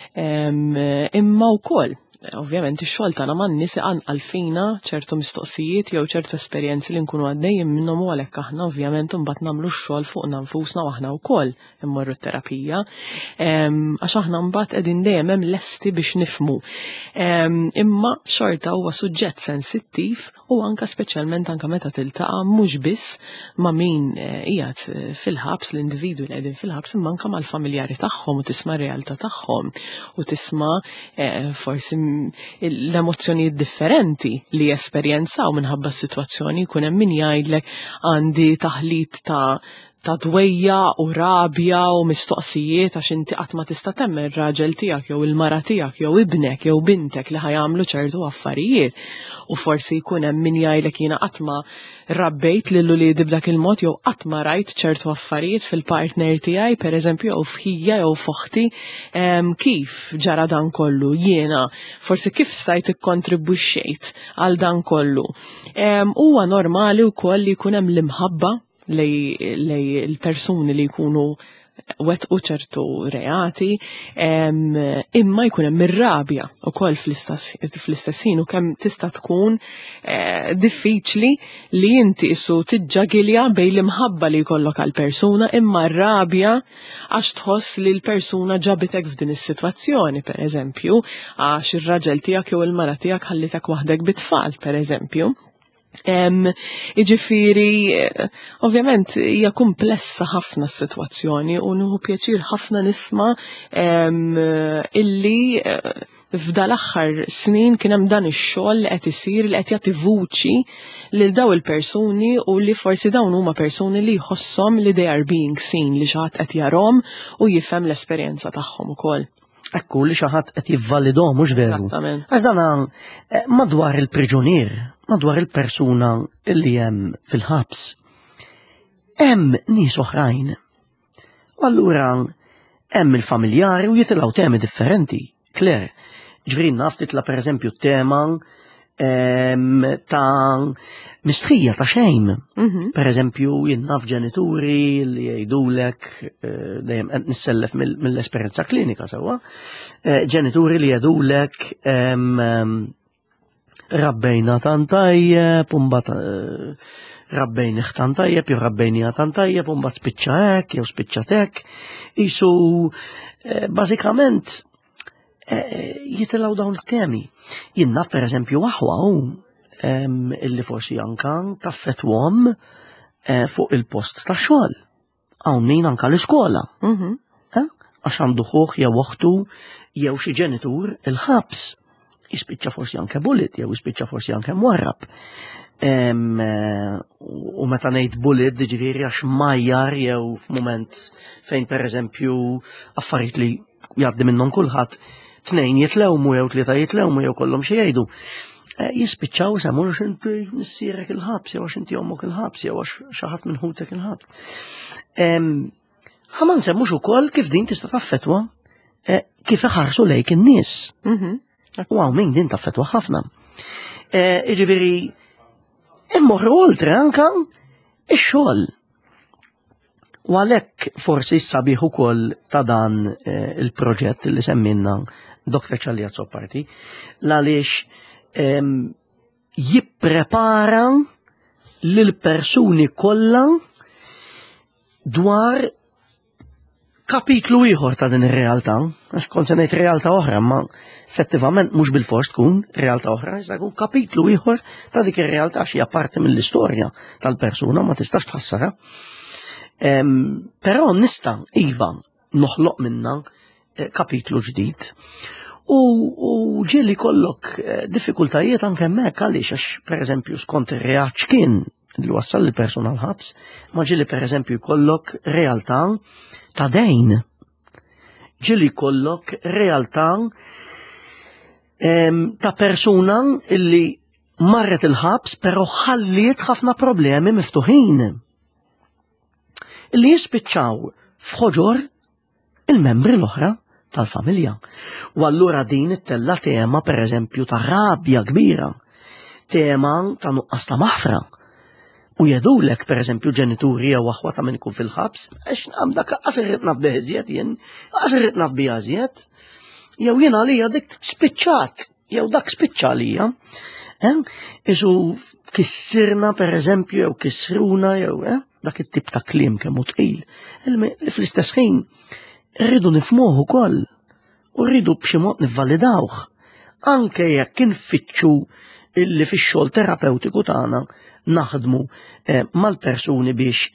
imma wkoll ovvjament ix-xogħol tagħna man-nies iqanqal fina ċertu mistoqsijiet jew ċertu esperjenzi li nkunu għaddejjin minnhom u għalhekk aħna ovvjament imbagħad nagħmlu x-xogħol fuqna nfusna u aħna wkoll immorru t-terapija għax aħna mbagħad qegħdin dejjem hemm lesti biex nifhmu. Imma xorta huwa suġġett sensittiv u anke speċjalment anke meta tiltaqa' mhux biss ma' min qiegħed fil-ħabs l-individwi li qegħdin fil-ħabs imma anke mal-familjari tagħhom u tisma' r-realtà tagħhom u tisma' forsi l-emozzjonijiet differenti li jesperjenzaw minħabba s-sitwazzjoni jkun hemm min jgħidlek għandi taħlit ta' ta' dwejja u rabja u mistoqsijiet għax inti qatt ma tista' temmen ir-raġel tiegħek jew il-mara tiegħek jew ibnek jew bintek li ħajamlu ċertu affarijiet. U forsi jkun hemm min jgħidlek jiena qatt ma rabbejt lil uliedi b'dak il-mod jew qatt ma rajt ċertu affarijiet fil-partner tiegħi pereżempju jew f'ħija jew f'oħti kif ġara dan kollu jiena forsi kif stajt ikkontribwixxejt għal dan kollu. Huwa normali wkoll li jkun hemm l-imħabba lej il-persuni li jkunu wettqu ċertu reati imma jkun hemm ir-rabja wkoll fl-istess ħin u kemm tista' tkun diffiċli li inti issu tiġġagilja bejn l-imħabba li jkollok għall-persuna imma r-rabja għax tħoss li l-persuna ġabitek f'din is-sitwazzjoni pereżempju għax ir-raġel tiegħek jew il-mara tiegħek ħallitek waħdek bit-tfal pereżempju. Iġifieri, ovvjament hija komplessa ħafna s-sitwazzjoni u nieħu pjaċir ħafna nisma' illi f'dal aħħar snin kien hemm dan ix-xogħol li qed isir li qed jagħti vuċi lil daw il-persuni u li forsi dawn huma persuni li jħosshom li they are being seen li xi ħadd qed jarahom u jifhem l-esperjenza tagħhom ukoll. Ekku li xi ħadd qed jivvalidhom mhux veru. Għax dan madwar il-priġunier, madwar il-persuna li hemm fil-ħabs, hemm nies oħrajn. U allura hemm il-familjari u jitilgħu temi differenti. Kler, ġifieri naf titla' pereżempju tema ta' mistħija ta' xejn. Pereżempju jien naf ġenituri li jgħidulek dejjem qed nissellef mill-esperjenza klinika sewwa, ġenituri li jgħidulek rabbejna tant tajjeb u mbagħad rabbejni ħtan tajjeb jew rabbejnija tant tajjeb u mbagħad spiċċa hekk jew spiċċa hekk. Isu bażikament jitilgħu dawn it-temi. Jien naf pereżempju waħwa hu illi forsi anka taffetwhom fuq il-post ta' xogħol. Hawn min anka l-iskola. Għax għandu ħuħ jew oħtu jew xi ġenitur il-ħabs. Jispiċċa forsi anke bullet jew jispiċċa forsi anke mwarrab. U meta ngħid bullet jiġifieri għax majjar jew f'mument fejn pereżempju affarijiet li jgħaddi minnhom kulħadd tnejn jitlewmu jew tlieta jitlewmu jew kollhom xi jgħidu. Jispiċċaw semmu għax inti nissierek il-ħabs jew għax inti ommok il-ħabs jew għax xi ħadd minn ħutek il-ħabs. Ħa ma nsemmux ukoll kif din tista' taffettwa kif iħarsu lejk in-nies. U hawn min din taffettwa ħafna. Jiġifieri immorru oltre anke ix-xogħol. U għalhekk forsi s-sabiħ ukoll ta' dan il-proġett li semminna Doktor Ċallija Zopparti għaliex jipprepara lill-persuni kollha dwar kapitlu ieħor ta' din ir-realtà, għax kont se ngħid realtà oħra, ma effettivament mhux bil-fors tkun realtà oħra, iżda tkun kapitlu ieħor ta' dik ir-realtà xi parti mill-istorja tal-persuna ma tistax tħassarha. Però nista' iva noħloq minna kapitlu ġdid. U ġieli kollok diffikultajiet anke hemmhekk għaliex għax pereżempju skont ir-reatt kien li wassal il-persuna l-ħabs, ma ġieli pereżempju jkollok realtà ta' dejn. ġili kollok realtà ta' persuna illi marret il-ħabs pero ħalliet ħafna problemi miftuħin illi jispiċċaw f'ħoġor il-membri l-oħra tal-familja. U allura din it-tella tema per eżempju ta' rabja kbira, tema ta' nuqqas ta' maħfra. U jedulek per eżempju ġenituri jew aħwa ta' min ikun fil-ħabs, għax nam dak qas irrid naf biħżiet jien, qas irrid naf biħżiet, jew jien għalija dik spiċċat, jew dak spiċċa għalija. Isu kissirna per eżempju jew kissruna jew dak it-tip ta' kliem kemm hu tqil. Fl-istess ħin rridu nifhmuh ukoll u rridu b'xi mod nivvalidawh. Anke jekk infittxu illi fix-xogħol terapeutiku tagħna naħdmu mal-persuni biex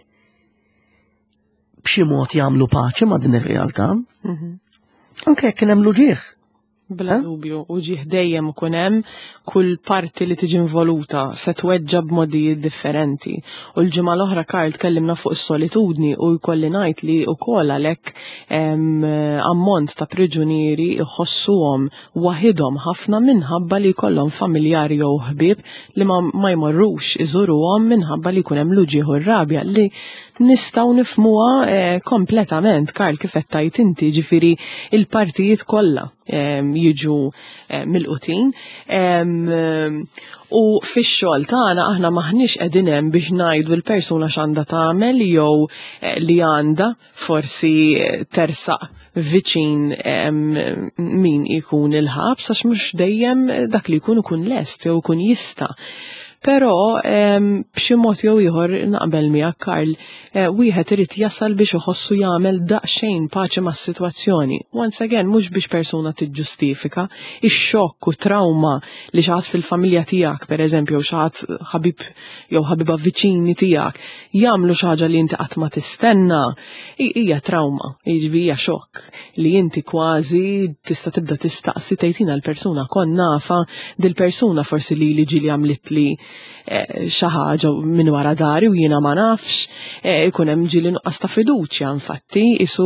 b'xi mod jagħmlu paċi ma' din ir-realtà. Anke jekk kien hemm luġieħ. Bla dubju, u ġieħ dejjem ikun hemm kull parti li tiġi involuta se tweġġa b'modijiet differenti. U l-ġimgħa l-oħra Karl tkellimna fuq is-solitudni u jkolli ngħid li wkoll għalhekk ammont ta' priġunieri iħossuhom waħidhom ħafna minħabba li jkollhom familjari jew ħbieb li ma jmorrux iżuruhom minħabba li jkun hemm luġieħ u rabja li nistgħu nifhmuha kompletament Karl kif qed tgħid inti, ġifieri il-partijiet kollha jiġu mill-qutin. U fix-xogħol tagħna aħna maħniex qegħdin hemm biex ngħidu l-persuna x'għandha tagħmel jew li għandha forsi tersaq viċin min ikun il-ħabs għax mhux dejjem dak li jkun ikun lest jew ikun jista'. Però b'xi mod jew ieħor naqbel miegħek Karl, wieħed irid jasal biex iħossu jagħmel daqsxejn paċi mas-sitwazzjoni. Once again, mhux biex persuna tiġġustifika, ix-xokk u trauma li xi ħadd fil-familja tiegħek pereżempju jew xi ħadd ħabib jew ħabiba viċini tiegħek jagħmlu xi ħaġa li inti qatt ma tistenna, hija trauma, jiġifieri hija xokk li inti kważi tista' tibda tistaqsi tgħidilna l-persuna kon nafa dil-persuna forsi li li ġieli għamlet li xi ħaġa minn wara dari u jiena ma nafx, ikun hemm ġieli nuqqas ta' fiduċja infatti isu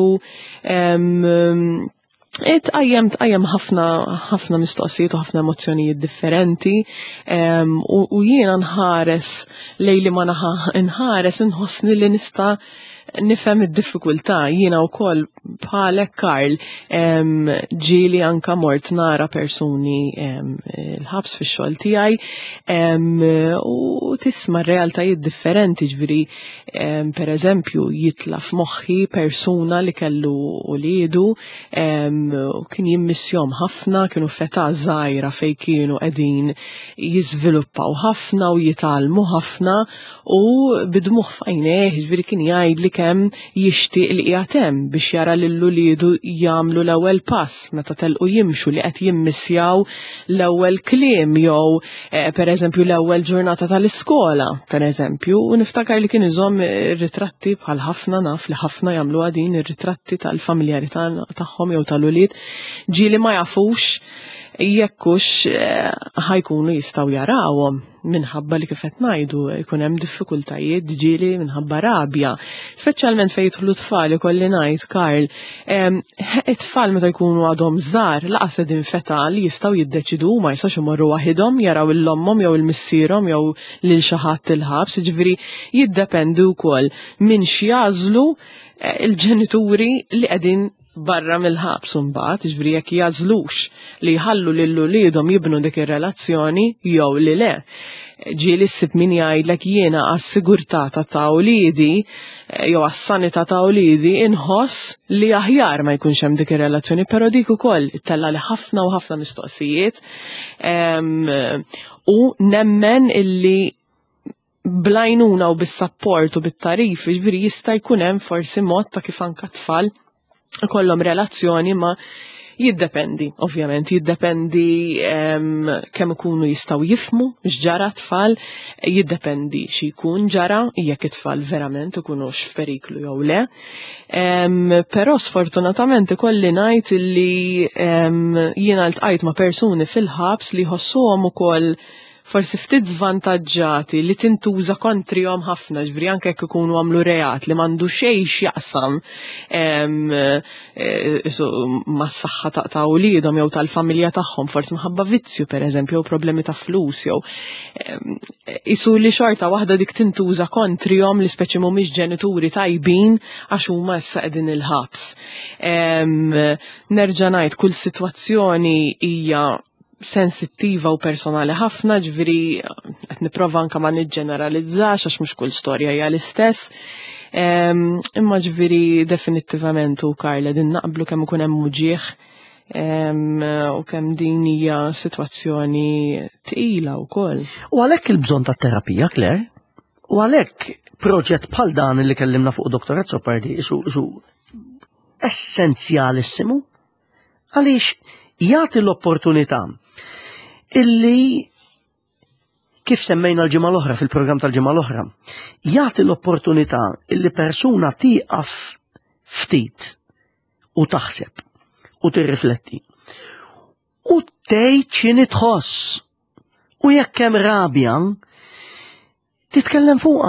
tqajjem tqajjem ħafna ħafna mistoqsijiet u ħafna emozzjonijiet differenti u jiena nħares lejli ma nħares inħossni li nista' nifhem id-diffikultà jiena wkoll bħalek Karl ġieli anka mort nara persuni l-ħabs fix-xogħol tiegħi u tisma' realtajiet differenti ġifieri pereżempju jitla f'moħħi persuna li kellu uliedu u kien jimmissjahom ħafna, kienu fetà żgħira fejn kienu qegħdin jiżviluppaw ħafna u jitgħallmu ħafna u bidmuh f'għajnejh ġifieri kien jgħidli kemm jixtieq li qiegħed hemm biex jara lil-uliedu jagħmlu l-ewwel pass meta telqu jimxu li qed jimmissjaw l-ewwel kliem jew pereżempju l-ewwel ġurnata tal-iskola pereżempju u niftakar li kien iżomm ir-ritratti bħal ħafna naf li ħafna jagħmluha din ir-ritratti tal-familjari tagħhom jew tal-ulied ġieli ma jafux jekkux ħajkunu jistgħu jarawhom minħabba li kif qed ngħidu jkun hemm diffikultajiet ġieli minħabba rabja. Speċjalment fejn jidħlu tfal ikolli ngħid Karl, it-tfal meta jkunu għadhom żgħar laqas qegħdin fetà li jistgħu jiddeċidu ma jistax imorru waħedhom jaraw il-ommhom jew il-missierhom jew lil xi ħadd il-ħabs, jiġifieri jiddependi wkoll minn x'jażlu il-ġenituri li qegħdin barra mill-ħabs imbagħad, jiġifieri jekk jażlux li jħallu lil uliedhom jibnu dik ir-relazzjoni jew li le. Ġieli ssib min jgħidlek jiena għas-sigurtà ta' uliedi jew għas-sanità ta' uliedi inħoss li aħjar ma jkunx hemm dik ir-relazzjoni, però dik ukoll ittella li ħafna u ħafna mistoqsijiet u nemmen illi blajnuna u bis-sapport u bit-tarif jiġifieri jista' jkun hemm forsi mod ta' kif anke tfal kollhom relazzjoni ma jiddependi, ovvjament, jiddependi kemm ikunu jistgħu jifhmu x'ġara tfal, jiddependi xi jkun ġara jekk it-tfal verament ikunux f'periklu jew le. Però sfortunatament ikolli ngħid li jiena ltqajt ma' persuni fil-ħabs li jħossuhom ukoll forsi ftit żvantaġġati li tintuża kontrihom ħafna, ġifieri anke jekk ikunu għamlu reat li m'għandu xejn x'jaqsam mas-saħħa ta' wliedhom jew tal-familja tagħhom, forsi minħabba vizzju pereżempju jew problemi ta' flus jew isu li xorta waħda dik tintuża kontrihom li speċi mhumiex ġenituri tajbin għax huma issa qegħdin il-ħabs. Nerġa' ngħid kull sitwazzjoni hija sensittiva u personali ħafna, ġifieri qed nipprova anke ma niġġeneralizzax għax mhux kull storja hija l-istess. Imma ġifieri definittivament u Karla din naqblu kemm ikun hemm muġieħ u kemm din hija sitwazzjoni tqila wkoll. U għalhekk il-bżonn tat-terapija, Claire, u għalhekk proġett bħal dan li kellimna fuq Dottorat Sopardi isu essenzjalissimu għaliex jagħti l-opportunità illi kif semmejna l-ġimgħa l-oħra fil-programm tal-ġimgħa l-oħra, jagħti l-opportunità illi persuna tieqaf ftit u taħseb u tirrifletti u tgħid x'inhi tħoss u jekk hemm rabja titkellem fuqha.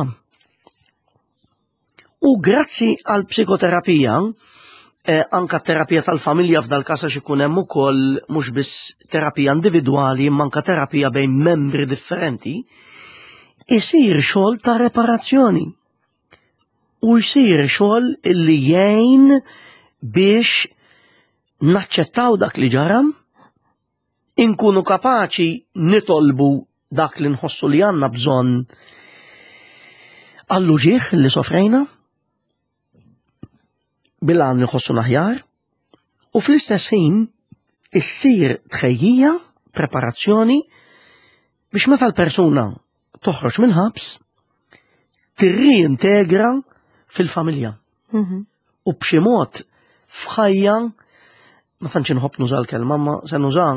U grazzi għal psikoterapija Eh, anka terapija tal-familja f'dal każ għax ikun hemm ukoll mhux biss terapija individwali imma anka terapija bejn membri differenti, isir xogħol ta' reparazzjoni. U jsir xogħol illi jgħin biex naċċettaw dak li ġara, inkunu kapaċi nitolbu dak li nħossu li għandna bżonn għall-uġieħ li sofrejna, bil-għan nħossu naħjar, u fl-istess ħin issir tħejjija, preparazzjoni biex meta l-persuna toħroġ mill-ħabs tirriintegra fil-familja. Mhm. U b'xi mod f'ħajja ma tantx inħobb nuża l-kelma, ma se nuża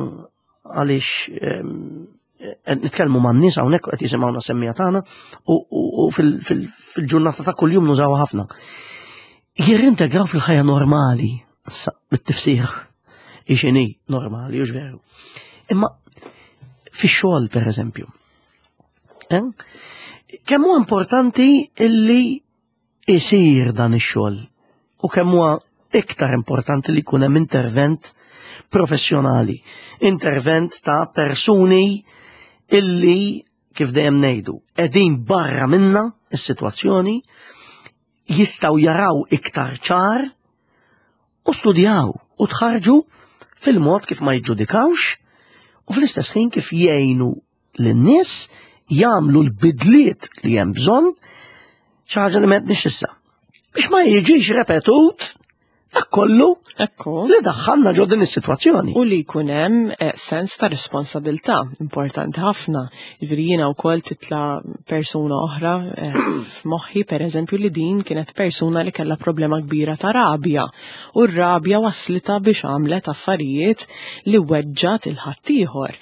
għaliex nitkellmu man-nies hawnhekk qed jisimgħuna semmija tagħna u fil-ġurnata ta' kuljum nużawha ħafna. Jirrintegraw fil-ħajja normali, bit-tifsir, ixini normali, ux veru. Imma fix-xogħol per eżempju. Eh? Kemm huwa importanti illi isir dan ix-xogħol u kemm huwa iktar importanti li jkun hemm intervent professjonali, intervent ta' persuni illi kif dejjem ngħidu qegħdin barra minna is-sitwazzjoni, jistaw jaraw iktar ċar u studjaw u tħarġu fil-mod kif ma jġudikawx u fl-istess ħin kif jgħinu l-nies jagħmlu l-bidliet li hemm bżonn xi ħaġa li m'għedniex issa. Biex ma jiġix repetut dak kollu li daħħalna ġo din is-sitwazzjoni. U li jkun hemm sens ta' responsabilità importanti ħafna. Jiġifieri jiena wkoll titla' persuna oħra f'moħħi pereżempju li din kienet persuna li kellha problema kbira ta' rabja. U r-rabja waslita biex għamlet affarijiet li weġġat il-ħaddieħor.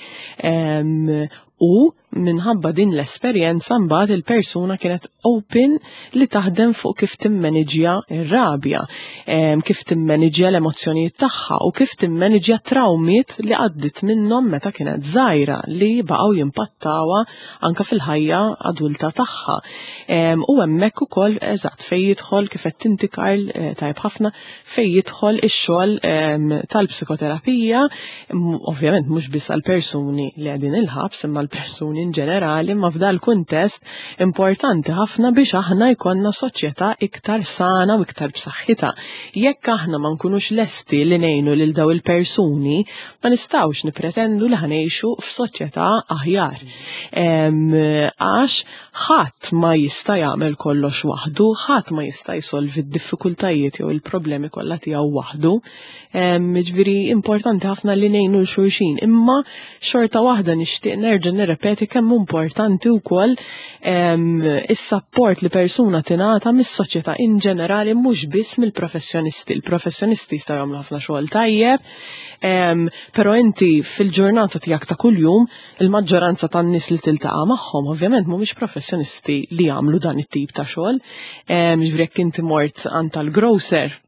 U minħabba din l-esperjenza mbagħad il-persuna kienet open li taħdem fuq kif timmaneġja r-rabja, kif timmaneġja l-emozzjonijiet tagħha u kif timmaneġja trawmiet li għaddit minnhom meta kienet żgħira li baqgħu jimpattawha anke fil-ħajja adulta tagħha. U hemmhekk ukoll eżatt fejn jidħol kif qed inti Karl tajb ħafna fejn jidħol ix-xogħol tal-psikoterapija, ovvjament mhux biss għall persuni li qegħdin il-ħabs imma l-persuni in ġenerali, ma f'dal kuntest importanti ħafna biex aħna jkollna soċjetà iktar sana u iktar b'saħħitha. Jekk aħna ma nkunux lesti li ngħinu lil daw il-persuni, ma nistgħux nippretendu li ħanejxu f'soċjetà aħjar. Għax ħadd ma jista' jagħmel kollox waħdu, ħadd ma jista' jsolvi d-diffikultajiet jew il-problemi kollha tiegħu waħdu. Ġifieri importanti ħafna li ngħinu l xulxin, imma xorta waħda nixtieq nerġa' nirrepeti kemm importanti wkoll is-sapport li persuna tingħata mis-soċjetà in ġenerali mhux biss mill-professjonisti. Il-professjonisti jistgħu jagħmlu ħafna xogħol tajjeb, però inti fil-ġurnata tiegħek ta' kuljum il-maġġoranza tan-nies li tiltaqa' magħhom ovvjament mhumiex professjonisti li jagħmlu dan it-tip ta' xogħol. Ġifieri jekk inti mort għand tal-grocer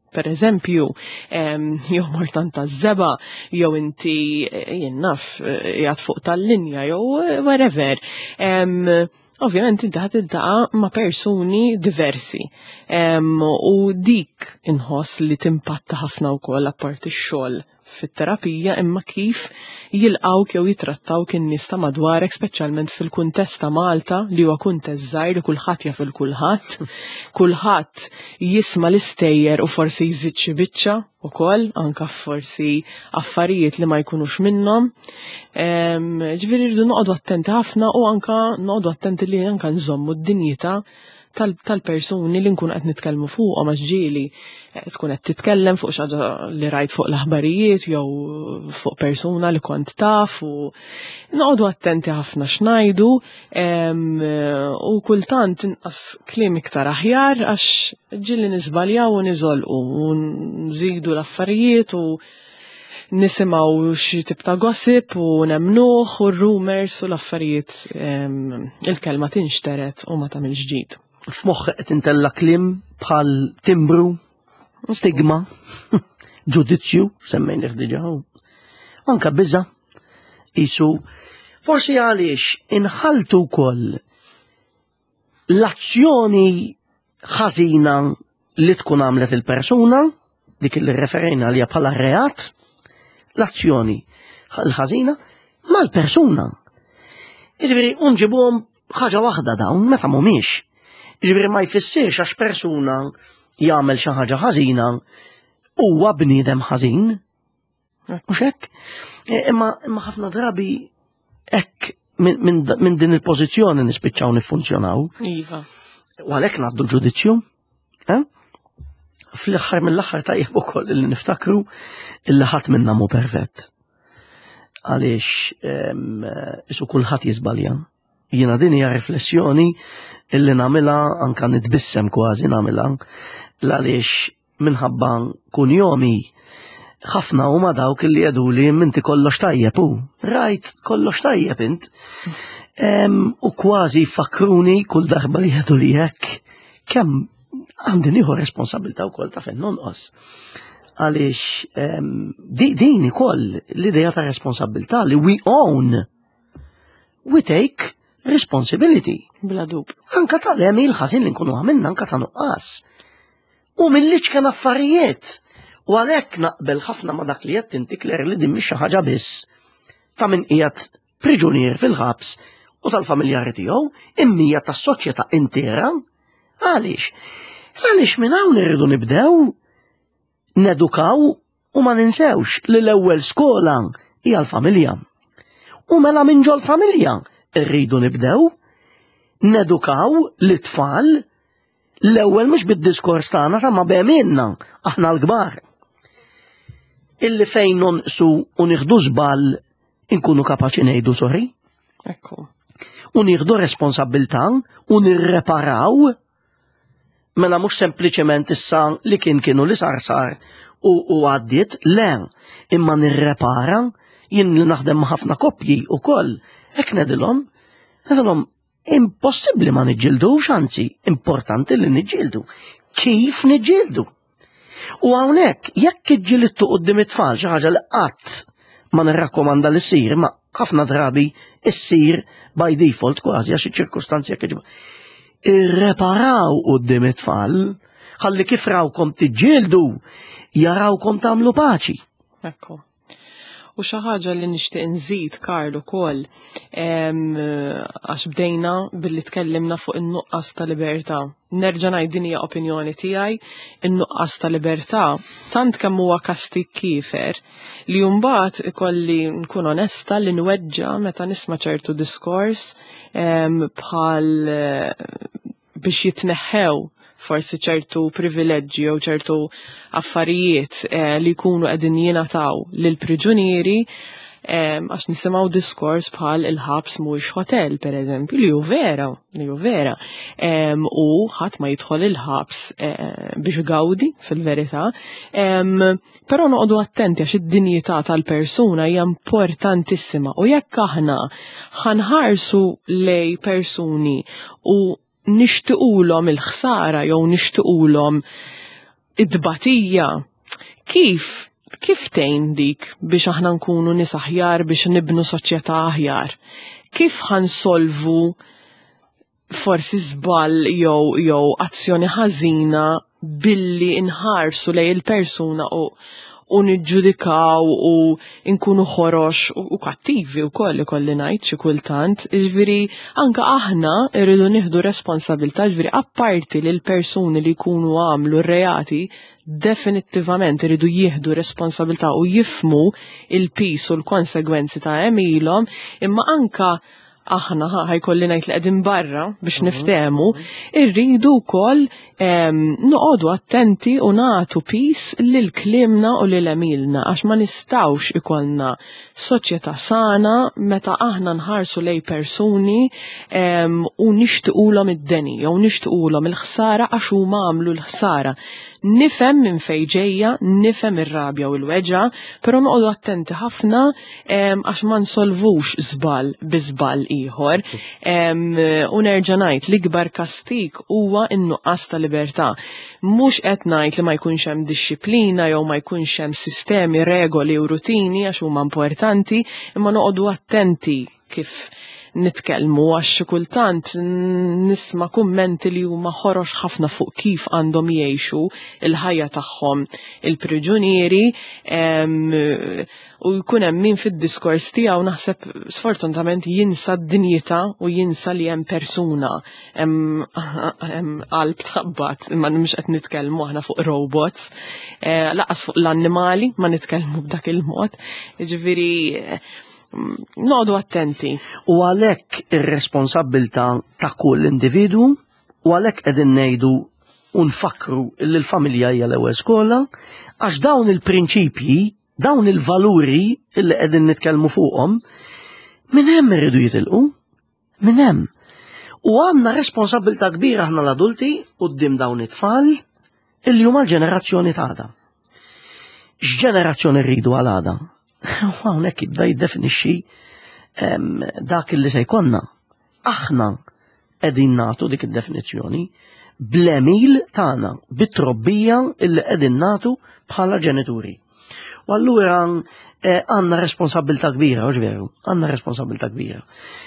Per eżempju, jew mortan ta' żeba, jew inti jien naf jgħat fuq tal-linja, jew whatever. Ovvjament inti ħad iltaqa' ma' persuni diversi. U dik inħoss li timpatta ħafna wkoll apparti x-xogħol fit-terapija imma kif jilqawk jew jitrattawk in-nies ta' madwarek speċjalment fil-kuntest ta' Malta li huwa kuntest żgħir li kulħadd jaf il-kulħadd, kulħadd jisma' l-istejjer u forsi jżid xi biċċa wkoll anke forsi affarijiet li ma jkunux minnhom. Ġifieri rridu noqogħdu attenti ħafna u anke noqogħdu attenti li anke nżommu d-dinjità tal-persuni li nkun qed nitkellmu fuqhom għax ġieli tkun qed titkellem fuq xi ħaġa li rajt fuq l-aħbarijiet jew fuq persuna li kont taf u noqogħdu attenti ħafna x'ngħidu u kultant inqas kliem iktar aħjar għax ġieli niżbaljaw u niżolqu u nżidu l-affarijiet u nisimgħu xi tip ta' gossip u nemnuh u r-rumors u l-affarijiet il-kelma tinxteret u ma tagħmilx ġid. F'moħħ qed intella kliem bħal timbru, stigma, ġudizzju, semmejnih diġà. Anke biża' qisu forsi għaliex inħaltu wkoll l-azzjoni ħażina li tkun għamlet il-persuna, dik li referejna għalija bħala reat, l-azzjoni l-ħażina mal-persuna. Jiġifieri unġibuhom ħaġa waħda dawn meta mhumiex. Jiġifieri ma jfissirx għax persuna jagħmel xi ħaġa ħażina huwa bniedem ħażin. Mhux hekk? Imma imma ħafna drabi hekk minn din il-pożizzjoni nispiċċaw niffunzjonaw. Iva. U għalhekk ngħaddu l-ġudizzju. Fl-aħħar mill-aħħar tajjeb ukoll li niftakru illi ħadd minnha mhu perfett. Għaliex isu kulħadd jiżbalja. Jiena din hija riflessjoni illi nagħmilha anke nitbissem kważi nagħmilha għaliex minħabba kun jomi ħafna huma dawk illi jgħiduli inti kollox tajjeb hu. Rajt kollox tajjeb int. U kważi jfakkruni kull darba li jgħidu li hekk kemm għandi nieħu responsabilità wkoll ta' fejn nonqos. Għaliex din ukoll l-idea ta' responsabilità li we own, we take responsibility. Bla dub. Anka tal-emi l-ħażin li nkunu għamilna anka ta' nuqqas. U mill-liċ kien affarijiet. U għalhekk naqbel ħafna ma' dak li qed tintikler li din mhix xi ħaġa biss ta' min qiegħed priġunier fil-ħabs u tal-familjari tiegħu imma tas-soċjetà intera. Għaliex? Għaliex minn hawn irridu nibdew nedukaw u ma ninsewx li l-ewwel skola hija l-familja. U mela minn ġol familja irridu nibdew nedukaw l-tfal l-ewwel mhux bid-diskors tagħna ta' ma b'għemilna aħna l-kbar. Illi fejn nonqsu u nieħdu żball inkunu kapaċi ngħidu sorry. Ekku. U nieħdu responsabbiltà u nirreparaw mela mhux sempliċement issa li kien kienu li sar sar u għaddiet le, imma nirrepara jien li naħdem ma' ħafna koppji wkoll hekk ngħidilhom, ngħidilhom impossibbli ma niġġieldux, anzi importanti li niġġieldu. Kif niġġieldu? U hawnhekk jekk iġġielidtu quddiem it-tfal xi ħaġa li qatt ma nirrakkomanda li ssir, ma ħafna drabi issir by default kważi għax iċ-ċirkustanzi jekk iġbu. Irreparaw quddiem it-tfal, ħalli kif rawkom tiġġieldu jarawkom tagħmlu paċi. Ekku. U xi ħaġa li nixtieq nżid Karl ukoll għax bdejna billi tkellimna fuq in-nuqqas ta' libertà. Nerġa' ngħid din hija opinjoni tiegħi, in-nuqqas ta' libertà tant kemm huwa kastik kiefer li mbagħad ikolli nkun onesta li nweġġa' meta nisma' ċertu diskors bħal biex jitneħħew forsi ċertu privileġġi jew ċertu affarijiet eh, li jkunu qegħdin jingħataw lil priġunieri eh, għax nisimgħu diskors bħal il-ħabs mhuwiex hotel pereżempju li hu vera, li hu vera. Eh, u ħadd ma jidħol il-ħabs eh, biex gawdi fil-verità. Eh, però noqogħdu attenti għax id-dinjità tal-persuna hija importantissima u jekk aħna ħanħarsu lej persuni u nixtiqulhom il-ħsara jew nixtiqulhom id-dbatija kif kif tgħin dik biex aħna nkunu nies aħjar biex nibnu soċjetà aħjar? Kif ħansolvu forsi żball jew jew azzjoni ħażina billi inħarsu lej il-persuna u u niġġudikaw u nkunu ħorox u kattivi wkoll ikolli ngħid xi kultant, jiġifieri anke aħna rridu nieħdu responsabilità, jiġifieri apparti lil persuni li jkunu għamlu r-reati definittivament iridu jieħdu responsabilità u jifmu il-pis u l-konsegwenzi ta' emilhom, imma anka aħna ħajkolli ngħid li qegħdin barra biex niftehmu, irridu wkoll noqogħdu attenti u nagħtu pis lil kliemna u lil emilna għax ma nistgħux ikollna soċjetà sana meta aħna nħarsu lej persuni u nixtiequlhom id-deni jew nixtiequlhom il-ħsara għax huma għamlu l-ħsara. Nifhem minn fejn ġejja, nifhem ir-rabja u l-weġa, però noqogħdu attenti ħafna għax ma nsolvux żball bi żball ieħor. U nerġa' ngħid l-ikbar kastik huwa n-nuqqas ta' libertà. Mhux qed ngħid li ma jkunx hemm dixxilpina jew ma jkunx hemm sistemi, regoli u rutini għax huma importanti, imma noqogħdu attenti kif nitkellmu għax xi kultant nisma' kummenti li huma ħorox ħafna fuq kif għandhom jgħixu il-ħajja tagħhom il-priġunieri u jkun hemm min fid-diskors tiegħu naħseb sfortunatament jinsa d-dinjità u jinsa li hemm persuna hemm qalb tħabbat, imma mhux qed nitkellmu aħna fuq robots, laqas fuq l-annimali ma nitkellmu b'dak il-mod, jiġifieri noqdu attenti. U għalhekk ir-responsabbiltà ta' kull individu u għalhekk qegħdin ngħidu u nfakru li l-familja hija l-ewwel skola għax dawn il-prinċipji, dawn il-valuri illi qegħdin nitkellmu fuqhom minn hemm irridu jitilqu, minn hemm. U għandna responsabbiltà kbira aħna l-adulti quddiem dawn it-tfal illi huma l-ġenerazzjoni tagħna. X'ġenerazzjoni rridu għal għada? Hawnhekk jibda jiddefinixxi dak li se jkollna. Aħna qegħdin nagħtu dik id-definizzjoni bl-emil tagħna, bit-trobbija illi qegħdin nagħtu bħala ġenituri. U allura għandna responsabbiltà kbira, mhux veru, għandna responsabbiltà kbira.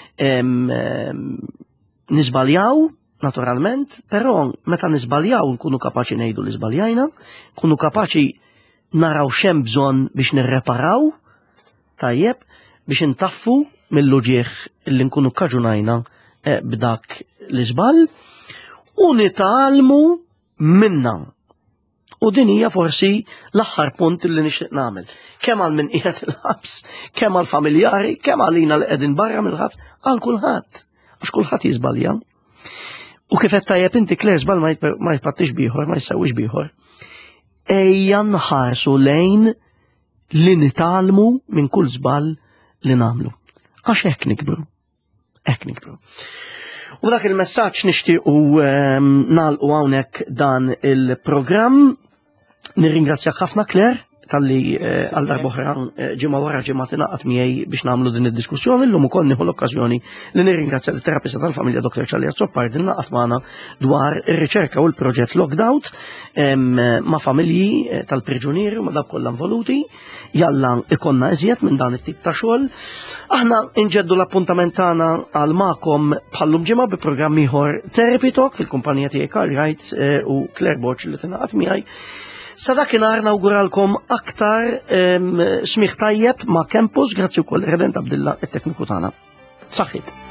Nisbaljaw, naturalment, però meta nisbaljaw nkunu kapaċi ngħidu li żbaljajna, nkunu kapaċi naraw x'hemm bżonn biex nirreparaw, tajjeb, biex intaffu mill-luġieħ illi nkunu kaġunajna b'dak l-iżball u nitgħallmu minna. U din hija forsi l-aħħar punt li nixtieq nagħmel. Kemm għal min qiegħed il-ħabs, kemm għal familjari, kemm għalina li qegħdin barra mill-ħabs, għal kulħadd, għax kulħadd jiżbalja. U kif qed tajjeb inti Claire żball ma jitpattix bieħor, ma jsewwix bieħor. Ejja nħarsu lejn li nitgħallmu minn kull żball li nagħmlu. Għax hekk nikbru. Hekk nikbru. U dak il-messaġġ nixtiequ nagħlqu hawnhekk dan il-programm. Nirringrazzjak ħafna Claire tal-li għal darbohra ġimgħa wara ġimgħa tingħaqad miegħi biex nagħmlu din id-diskussjoni. Llum ukoll nieħu l-okkażjoni li nirringrazzja l-terapista tal-familja Doktor Ċalli Azzoppard li naqgħad magħna dwar ir-riċerka u l-proġett Lockdown ma' familji tal-priġunieri u ma' dak kollha involuti. Jalla ikonna iżjed minn dan it-tip ta' xogħol. Aħna inġeddu l-appuntament tagħna għal magħkom bħallum ġimgħa bi programm ieħor Therapy Talk fil-kumpanija tiegħi Carl Wright u Claire Boċ li tingħaqad miegħi. Sa dakinhar nawguralkom aktar smigħ tajjeb ma' Campus, grazzi wkoll Redent Abdilla it-tekniku tagħna. Saħħit.